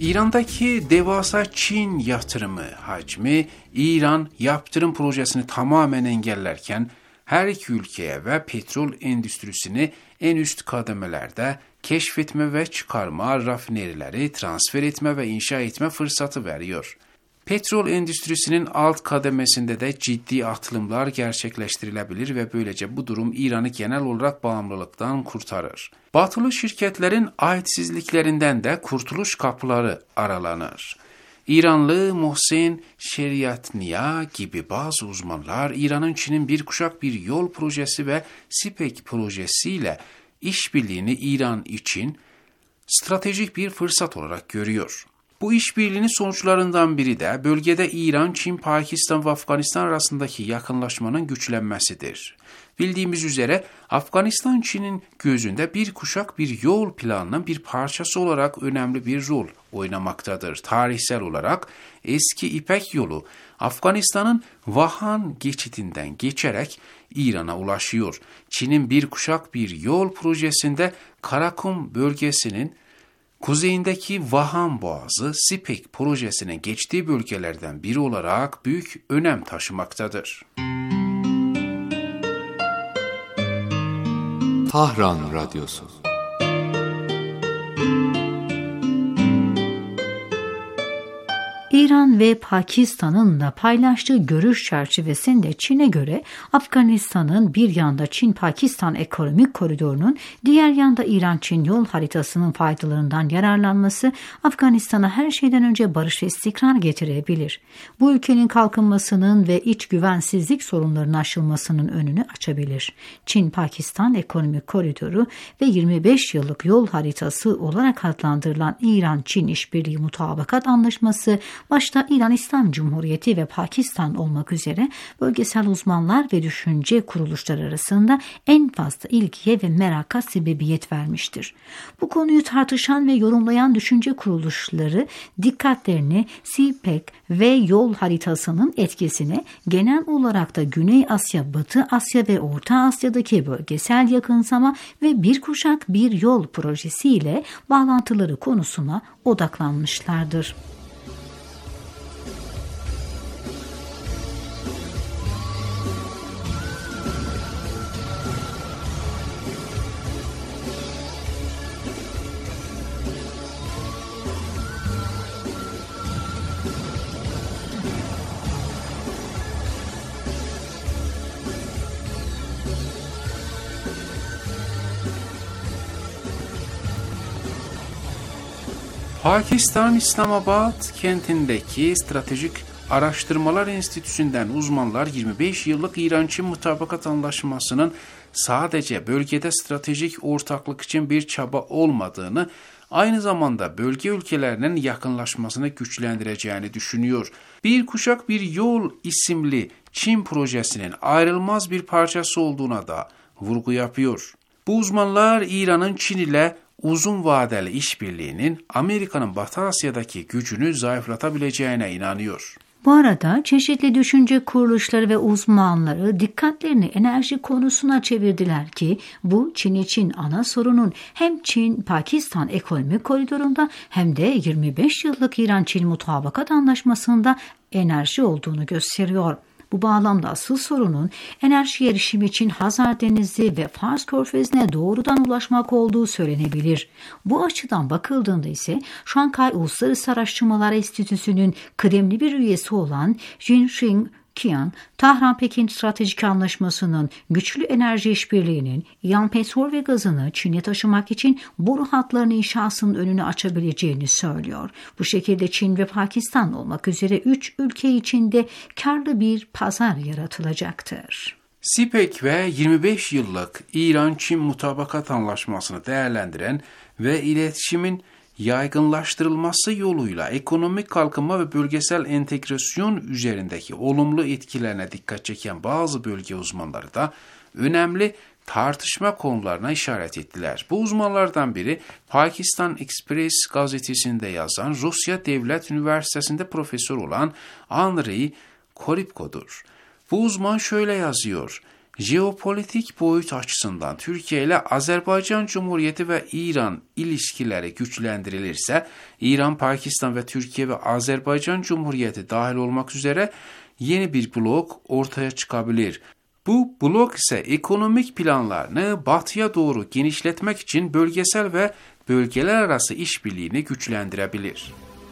İran'daki devasa Çin yatırımı hacmi, İran yaptırım projesini tamamen engellerken her iki ülkeye ve petrol endüstrisini en üst kademelerde keşfetme ve çıkarma, rafinerileri transfer etme ve inşa etme fırsatı veriyor. Petrol endüstrisinin alt kademesinde de ciddi atılımlar gerçekleştirilebilir ve böylece bu durum İran'ı genel olarak bağımlılıktan kurtarır. Batılı şirketlerin aitsizliklerinden de kurtuluş kapıları aralanır. İranlı Mohsen Şeriatniya gibi bazı uzmanlar İran'ın Çin'in bir kuşak bir yol projesi ve SİPEK projesiyle işbirliğini İran için stratejik bir fırsat olarak görüyor. Bu işbirliğinin sonuçlarından biri de bölgede İran, Çin, Pakistan ve Afganistan arasındaki yakınlaşmanın güçlenmesidir. Bildiğimiz üzere Afganistan Çin'in gözünde bir kuşak bir yol planının bir parçası olarak önemli bir rol oynamaktadır. Tarihsel olarak eski İpek yolu Afganistan'ın Vahan geçidinden geçerek İran'a ulaşıyor. Çin'in bir kuşak bir yol projesinde Karakum bölgesinin kuzeyindeki Vahan Boğazı SİPEK projesinin geçtiği bölgelerden biri olarak büyük önem taşımaktadır. Tahran Radyosu. İran ve Pakistan'ın da paylaştığı görüş çerçevesinde Çin'e göre Afganistan'ın bir yanda Çin-Pakistan ekonomik koridorunun, diğer yanda İran-Çin yol haritasının faydalarından yararlanması Afganistan'a her şeyden önce barış ve istikrar getirebilir. Bu ülkenin kalkınmasının ve iç güvensizlik sorunlarının aşılmasının önünü açabilir. Çin-Pakistan ekonomik koridoru ve yirmi beş yıllık yol haritası olarak adlandırılan İran-Çin İşbirliği Mutabakat Anlaşması, başta İran İslam Cumhuriyeti ve Pakistan olmak üzere bölgesel uzmanlar ve düşünce kuruluşları arasında en fazla ilgiye ve meraka sebebiyet vermiştir. Bu konuyu tartışan ve yorumlayan düşünce kuruluşları dikkatlerini SİPEK ve yol haritasının etkisine, genel olarak da Güney Asya, Batı Asya ve Orta Asya'daki bölgesel yakınsama ve bir kuşak bir yol projesiyle bağlantıları konusuna odaklanmışlardır. Pakistan İslamabad kentindeki Stratejik Araştırmalar Enstitüsü'nden uzmanlar yirmi beş yıllık İran-Çin Mutabakat Anlaşması'nın sadece bölgede stratejik ortaklık için bir çaba olmadığını, aynı zamanda bölge ülkelerinin yakınlaşmasını güçlendireceğini düşünüyor. Bir Kuşak Bir Yol isimli Çin projesinin ayrılmaz bir parçası olduğuna da vurgu yapıyor. Bu uzmanlar İran'ın Çin ile uzun vadeli işbirliğinin Amerika'nın Batı Asya'daki gücünü zayıflatabileceğine inanıyor. Bu arada çeşitli düşünce kuruluşları ve uzmanları dikkatlerini enerji konusuna çevirdiler ki bu Çin için ana sorunun hem Çin-Pakistan ekonomik koridorunda hem de yirmi beş yıllık İran-Çin Mutabakat Anlaşması'nda enerji olduğunu gösteriyor. Bu bağlamda asıl sorunun enerji erişimi için Hazar Denizi ve Fars Körfezi'ne doğrudan ulaşmak olduğu söylenebilir. Bu açıdan bakıldığında ise Şanghay Uluslararası Araştırmalar Enstitüsü'nün kıdemli bir üyesi olan Jinxing Qian, Tahran-Pekin Stratejik Anlaşması'nın güçlü enerji işbirliğinin İran petrol ve gazını Çin'e taşımak için boru hatlarının inşasının önünü açabileceğini söylüyor. Bu şekilde Çin ve Pakistan olmak üzere üç ülke içinde karlı bir pazar yaratılacaktır. SİPEK ve yirmi beş yıllık İran-Çin Mutabakat Anlaşması'nı değerlendiren ve iletişimin yaygınlaştırılması yoluyla ekonomik kalkınma ve bölgesel entegrasyon üzerindeki olumlu etkilerine dikkat çeken bazı bölge uzmanları da önemli tartışma konularına işaret ettiler. Bu uzmanlardan biri Pakistan Express gazetesinde yazan Rusya Devlet Üniversitesi'nde profesör olan Andrei Koripko'dur. Bu uzman şöyle yazıyor: jeopolitik boyut açısından Türkiye ile Azerbaycan Cumhuriyeti ve İran ilişkileri güçlendirilirse, İran, Pakistan ve Türkiye ve Azerbaycan Cumhuriyeti dahil olmak üzere yeni bir blok ortaya çıkabilir. Bu blok ise ekonomik planlarını batıya doğru genişletmek için bölgesel ve bölgeler arası işbirliğini güçlendirebilir.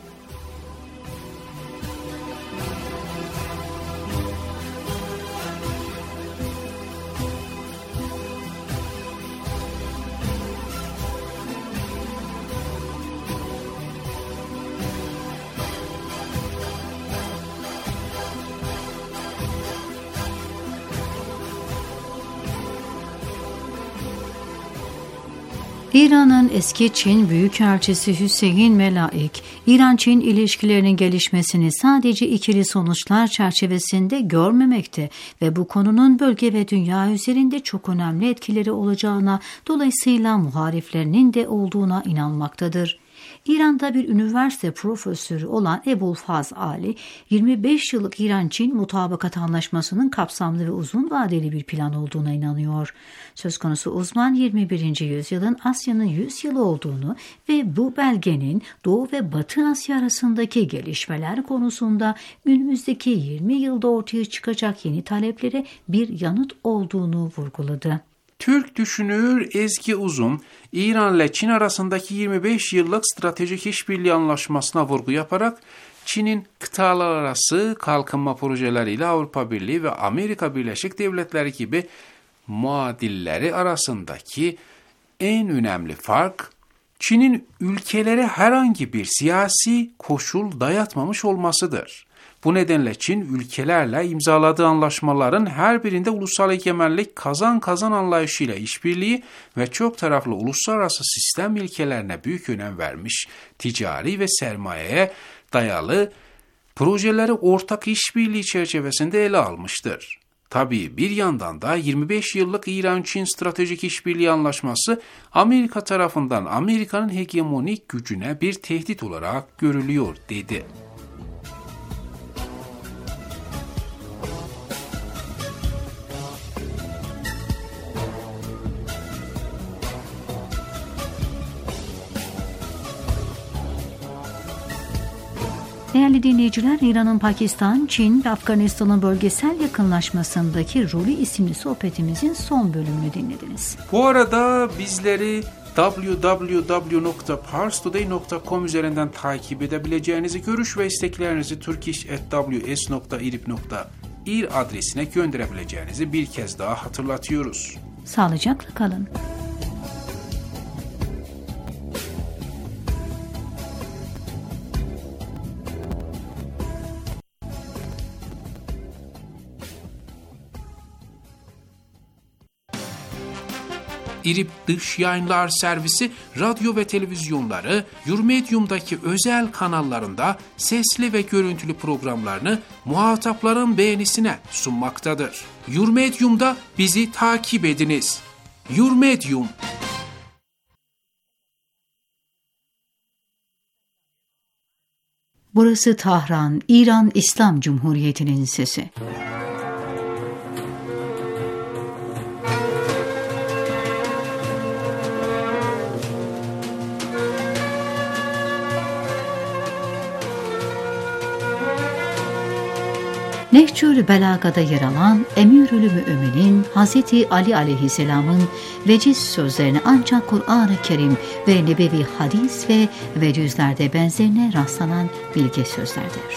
İran'ın eski Çin Büyükelçisi Hüseyin Melaik, İran-Çin ilişkilerinin gelişmesini sadece ikili sonuçlar çerçevesinde görmemekte ve bu konunun bölge ve dünya üzerinde çok önemli etkileri olacağına, dolayısıyla muhaliflerinin de olduğuna inanmaktadır. İran'da bir üniversite profesörü olan Ebulfaz Ali, yirmi beş yıllık İran-Çin mutabakat anlaşmasının kapsamlı ve uzun vadeli bir plan olduğuna inanıyor. Söz konusu uzman yirmi birinci yüzyılın Asya'nın yüz yılı olduğunu ve bu belgenin Doğu ve Batı Asya arasındaki gelişmeler konusunda günümüzdeki yirmi yılda ortaya çıkacak yeni taleplere bir yanıt olduğunu vurguladı. Türk düşünür Ezgi Uzun, İran ile Çin arasındaki yirmi beş yıllık stratejik işbirliği anlaşmasına vurgu yaparak, Çin'in kıtalar arası kalkınma projeleriyle Avrupa Birliği ve Amerika Birleşik Devletleri gibi muadilleri arasındaki en önemli fark, Çin'in ülkelere herhangi bir siyasi koşul dayatmamış olmasıdır. Bu nedenle Çin ülkelerle imzaladığı anlaşmaların her birinde ulusal egemenlik kazan kazan anlayışıyla işbirliği ve çok taraflı uluslararası sistem ilkelerine büyük önem vermiş, ticari ve sermayeye dayalı projeleri ortak işbirliği çerçevesinde ele almıştır. Tabii bir yandan da yirmi beş yıllık İran-Çin Stratejik İşbirliği Anlaşması Amerika tarafından Amerika'nın hegemonik gücüne bir tehdit olarak görülüyor dedi. Değerli dinleyiciler, İran'ın Pakistan, Çin ve Afganistan'ın bölgesel yakınlaşmasındaki rolü isimli sohbetimizin son bölümünü dinlediniz. Bu arada bizleri double-u double-u double-u nokta pars today nokta com üzerinden takip edebileceğinizi, görüş ve isteklerinizi turkish at w s nokta irib nokta ir adresine gönderebileceğinizi bir kez daha hatırlatıyoruz. Sağlıcakla kalın. İrib Dış Yayınlar Servisi radyo ve televizyonları Yurmedium'daki özel kanallarında sesli ve görüntülü programlarını muhatapların beğenisine sunmaktadır. Yurmedium'da bizi takip ediniz. Yurmedium. Burası Tahran, İran İslam Cumhuriyeti'nin sesi. Nehcül Belaga'da yer alan Emirül Mü'minin Hazreti Ali Aleyhisselam'ın veciz sözlerini ancak Kur'an-ı Kerim ve Nebevi hadis ve vecizlerde benzerine rastlanan bilge sözlerdir.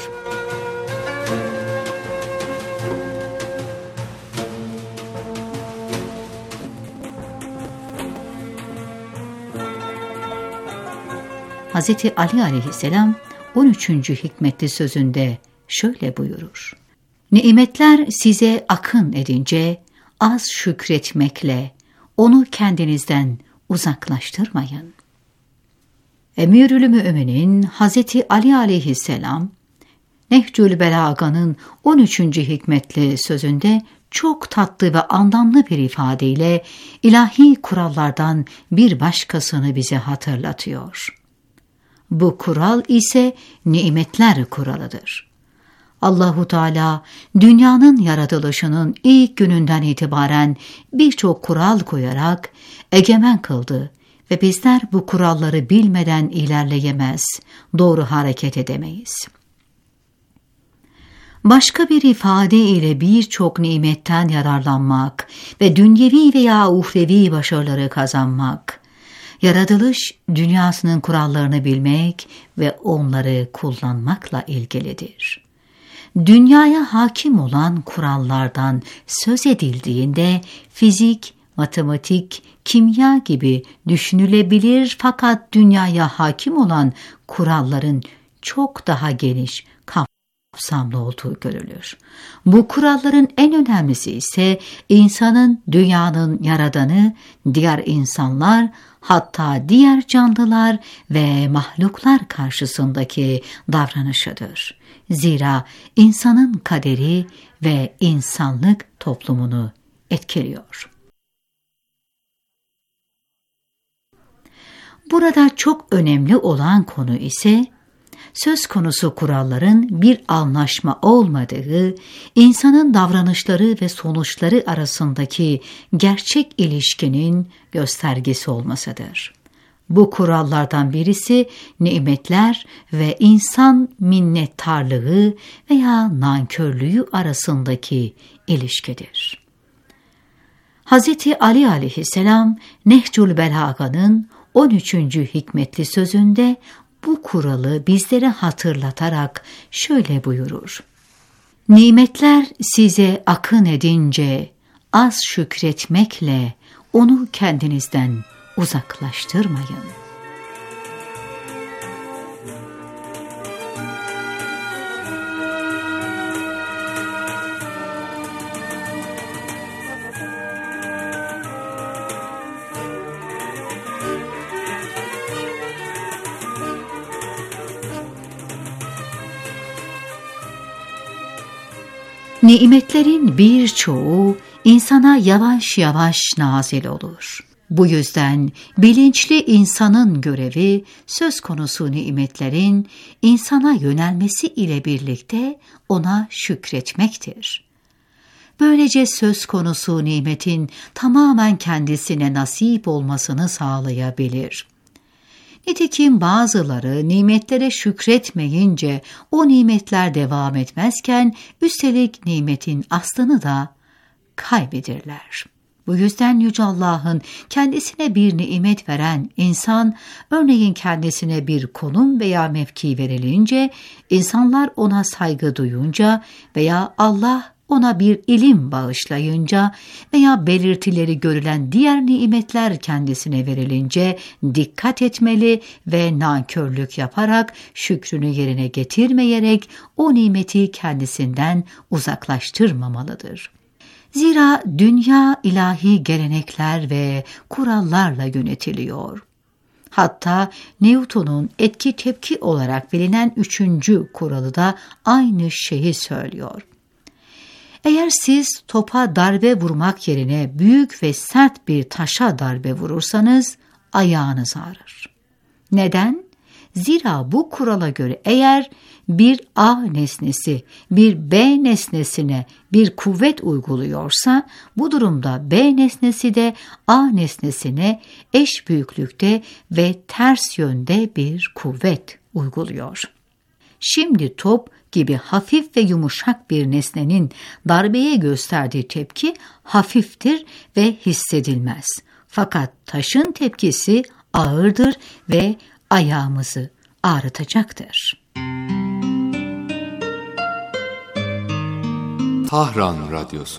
Hazreti Ali Aleyhisselam on üçüncü hikmetli sözünde şöyle buyurur: Nimetler size akın edince az şükretmekle onu kendinizden uzaklaştırmayın. Emirül Müminin Hazreti Ali Aleyhisselam Nehcül Belaga'nın on üçüncü hikmetli sözünde çok tatlı ve anlamlı bir ifadeyle ilahi kurallardan bir başkasını bize hatırlatıyor. Bu kural ise nimetler kuralıdır. Allahu Teala dünyanın yaratılışının ilk gününden itibaren birçok kural koyarak egemen kıldı ve bizler bu kuralları bilmeden ilerleyemez, doğru hareket edemeyiz. Başka bir ifade ile birçok nimetten yararlanmak ve dünyevi veya uhrevi başarıları kazanmak, yaratılış dünyasının kurallarını bilmek ve onları kullanmakla ilgilidir. Dünyaya hakim olan kurallardan söz edildiğinde fizik, matematik, kimya gibi düşünülebilir fakat dünyaya hakim olan kuralların çok daha geniş, kapsamlı olduğu görülür. Bu kuralların en önemlisi ise insanın, dünyanın yaradanı, diğer insanlar, hatta diğer canlılar ve mahluklar karşısındaki davranışıdır. Zira insanın kaderi ve insanlık toplumunu etkiliyor. Burada çok önemli olan konu ise söz konusu kuralların bir anlaşma olmadığı, insanın davranışları ve sonuçları arasındaki gerçek ilişkinin göstergesi olmasıdır. Bu kurallardan birisi nimetler ve insan minnettarlığı veya nankörlüğü arasındaki ilişkidir. Hazreti Ali aleyhisselam Nehcül Belaga'nın on üçüncü hikmetli sözünde bu kuralı bizlere hatırlatarak şöyle buyurur: Nimetler size akın edince az şükretmekle onu kendinizden uzaklaştırmayın. Nimetlerin birçoğu insana yavaş yavaş nazil olur. Bu yüzden bilinçli insanın görevi söz konusu nimetlerin insana yönelmesi ile birlikte ona şükretmektir. Böylece söz konusu nimetin tamamen kendisine nasip olmasını sağlayabilir. Nitekim bazıları nimetlere şükretmeyince o nimetler devam etmezken üstelik nimetin aslını da kaybedirler. Bu yüzden Yüce Allah'ın kendisine bir nimet veren insan, örneğin kendisine bir konum veya mevki verilince, insanlar ona saygı duyunca veya Allah ona bir ilim bağışlayınca veya belirtileri görülen diğer nimetler kendisine verilince dikkat etmeli ve nankörlük yaparak şükrünü yerine getirmeyerek o nimeti kendisinden uzaklaştırmamalıdır. Zira dünya ilahi gelenekler ve kurallarla yönetiliyor. Hatta Newton'un etki tepki olarak bilinen üçüncü kuralı da aynı şeyi söylüyor. Eğer siz topa darbe vurmak yerine büyük ve sert bir taşa darbe vurursanız ayağınız ağrır. Neden? Zira bu kurala göre eğer bir A nesnesi bir B nesnesine bir kuvvet uyguluyorsa bu durumda B nesnesi de A nesnesine eş büyüklükte ve ters yönde bir kuvvet uyguluyor. Şimdi top gibi hafif ve yumuşak bir nesnenin darbeye gösterdiği tepki hafiftir ve hissedilmez. Fakat taşın tepkisi ağırdır ve ayağımızı ağrıtacaktır. Tahran Radyosu.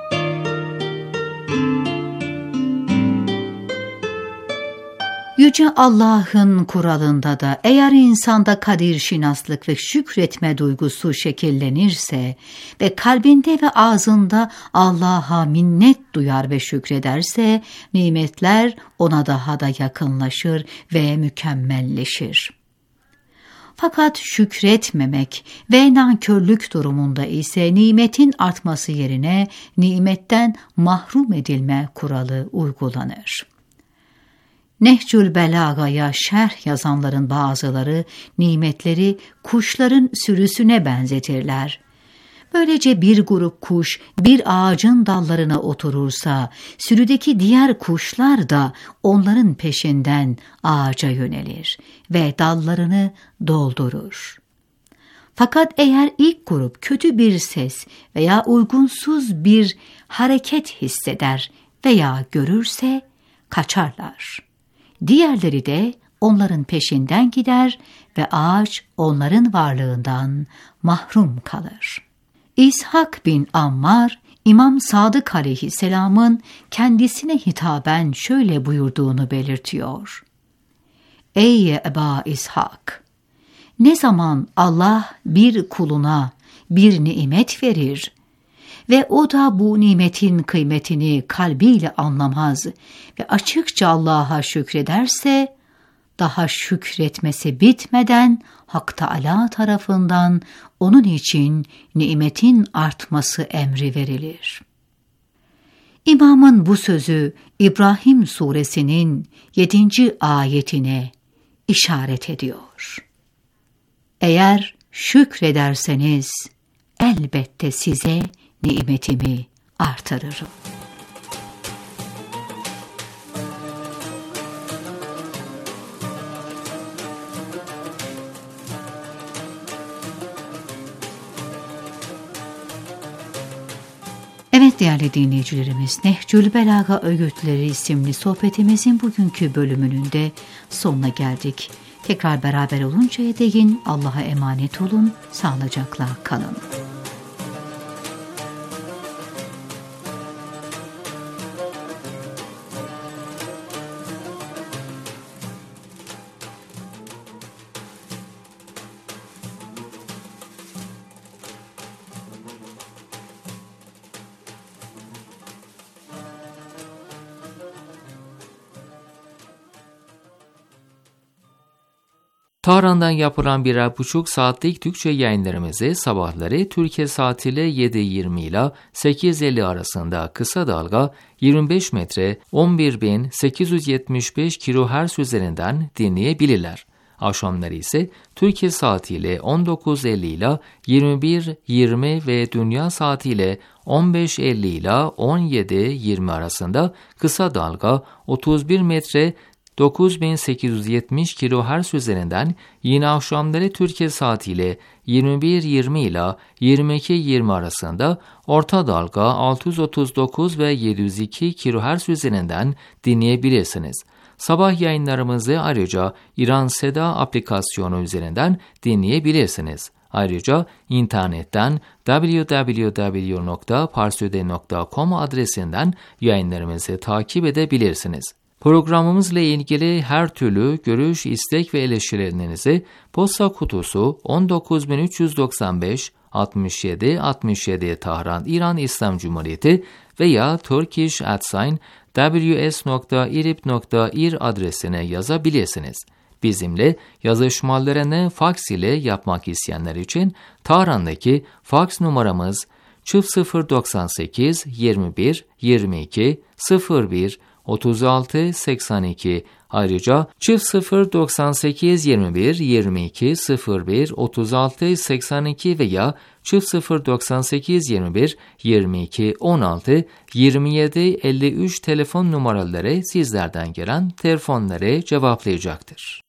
Yüce Allah'ın kuralında da eğer insanda kadir şinaslık ve şükretme duygusu şekillenirse ve kalbinde ve ağzında Allah'a minnet duyar ve şükrederse nimetler ona daha da yakınlaşır ve mükemmelleşir. Fakat şükretmemek ve nankörlük durumunda ise nimetin artması yerine nimetten mahrum edilme kuralı uygulanır. Nehcül Belaga'ya şerh yazanların bazıları nimetleri kuşların sürüsüne benzetirler. Böylece bir grup kuş bir ağacın dallarına oturursa, sürüdeki diğer kuşlar da onların peşinden ağaca yönelir ve dallarını doldurur. Fakat eğer ilk grup kötü bir ses veya uygunsuz bir hareket hisseder veya görürse kaçarlar. Diğerleri de onların peşinden gider ve ağaç onların varlığından mahrum kalır. İshak bin Ammar, İmam Sadık aleyhisselamın kendisine hitaben şöyle buyurduğunu belirtiyor. Ey Eba İshak! Ne zaman Allah bir kuluna bir nimet verir ve o da bu nimetin kıymetini kalbiyle anlamaz ve açıkça Allah'a şükrederse, daha şükretmesi bitmeden Hak Teâlâ tarafından onun için nimetin artması emri verilir. İmamın bu sözü İbrahim suresinin yedinci ayetine işaret ediyor. Eğer şükrederseniz elbette size nimetimi artırırım. Evet değerli dinleyicilerimiz, Nehcül Belaga Öğütleri isimli sohbetimizin bugünkü bölümünün de sonuna geldik. Tekrar beraber oluncaya değin Allah'a emanet olun, sağlıcakla kalın. Tahran'dan yapılan birer buçuk saatlik Türkçe yayınlarımızı sabahları Türkiye saatiyle yedi yirmi ile sekiz elli arasında kısa dalga yirmi beş metre on bir bin sekiz yüz yetmiş beş kilohertz üzerinden dinleyebilirler. Akşamları ise Türkiye saatiyle on dokuz elli ile yirmi bir yirmi ve dünya saatiyle on beş elli ile on yedi yirmi arasında kısa dalga otuz bir metre dokuz bin sekiz yüz yetmiş kilohertz üzerinden yine akşamları Türkiye saatiyle yirmi bir yirmi ile yirmi iki yirmi arasında orta dalga altı yüz otuz dokuz ve yedi yüz iki kilohertz üzerinden dinleyebilirsiniz. Sabah yayınlarımızı ayrıca İran Seda aplikasyonu üzerinden dinleyebilirsiniz. Ayrıca internetten double-u double-u double-u nokta parstoday nokta com adresinden yayınlarımızı takip edebilirsiniz. Programımızla ilgili her türlü görüş, istek ve eleştirilerinizi posta kutusu on dokuz bin üç yüz doksan beş altmış yedi altmış yedi Tahran, İran İslam Cumhuriyeti veya turkish at sign w s nokta irib nokta ir adresine yazabilirsiniz. Bizimle yazışmalarını faks ile yapmak isteyenler için Tahran'daki faks numaramız sıfır doksan sekiz yirmi bir yirmi iki sıfır bir otuz altı seksen iki. Ayrıca sıfır doksan sekiz yirmi bir yirmi iki sıfır bir otuz altı seksen iki veya sıfır doksan sekiz yirmi bir yirmi iki on altı yirmi yedi elli üç telefon numaraları sizlerden gelen telefonları cevaplayacaktır.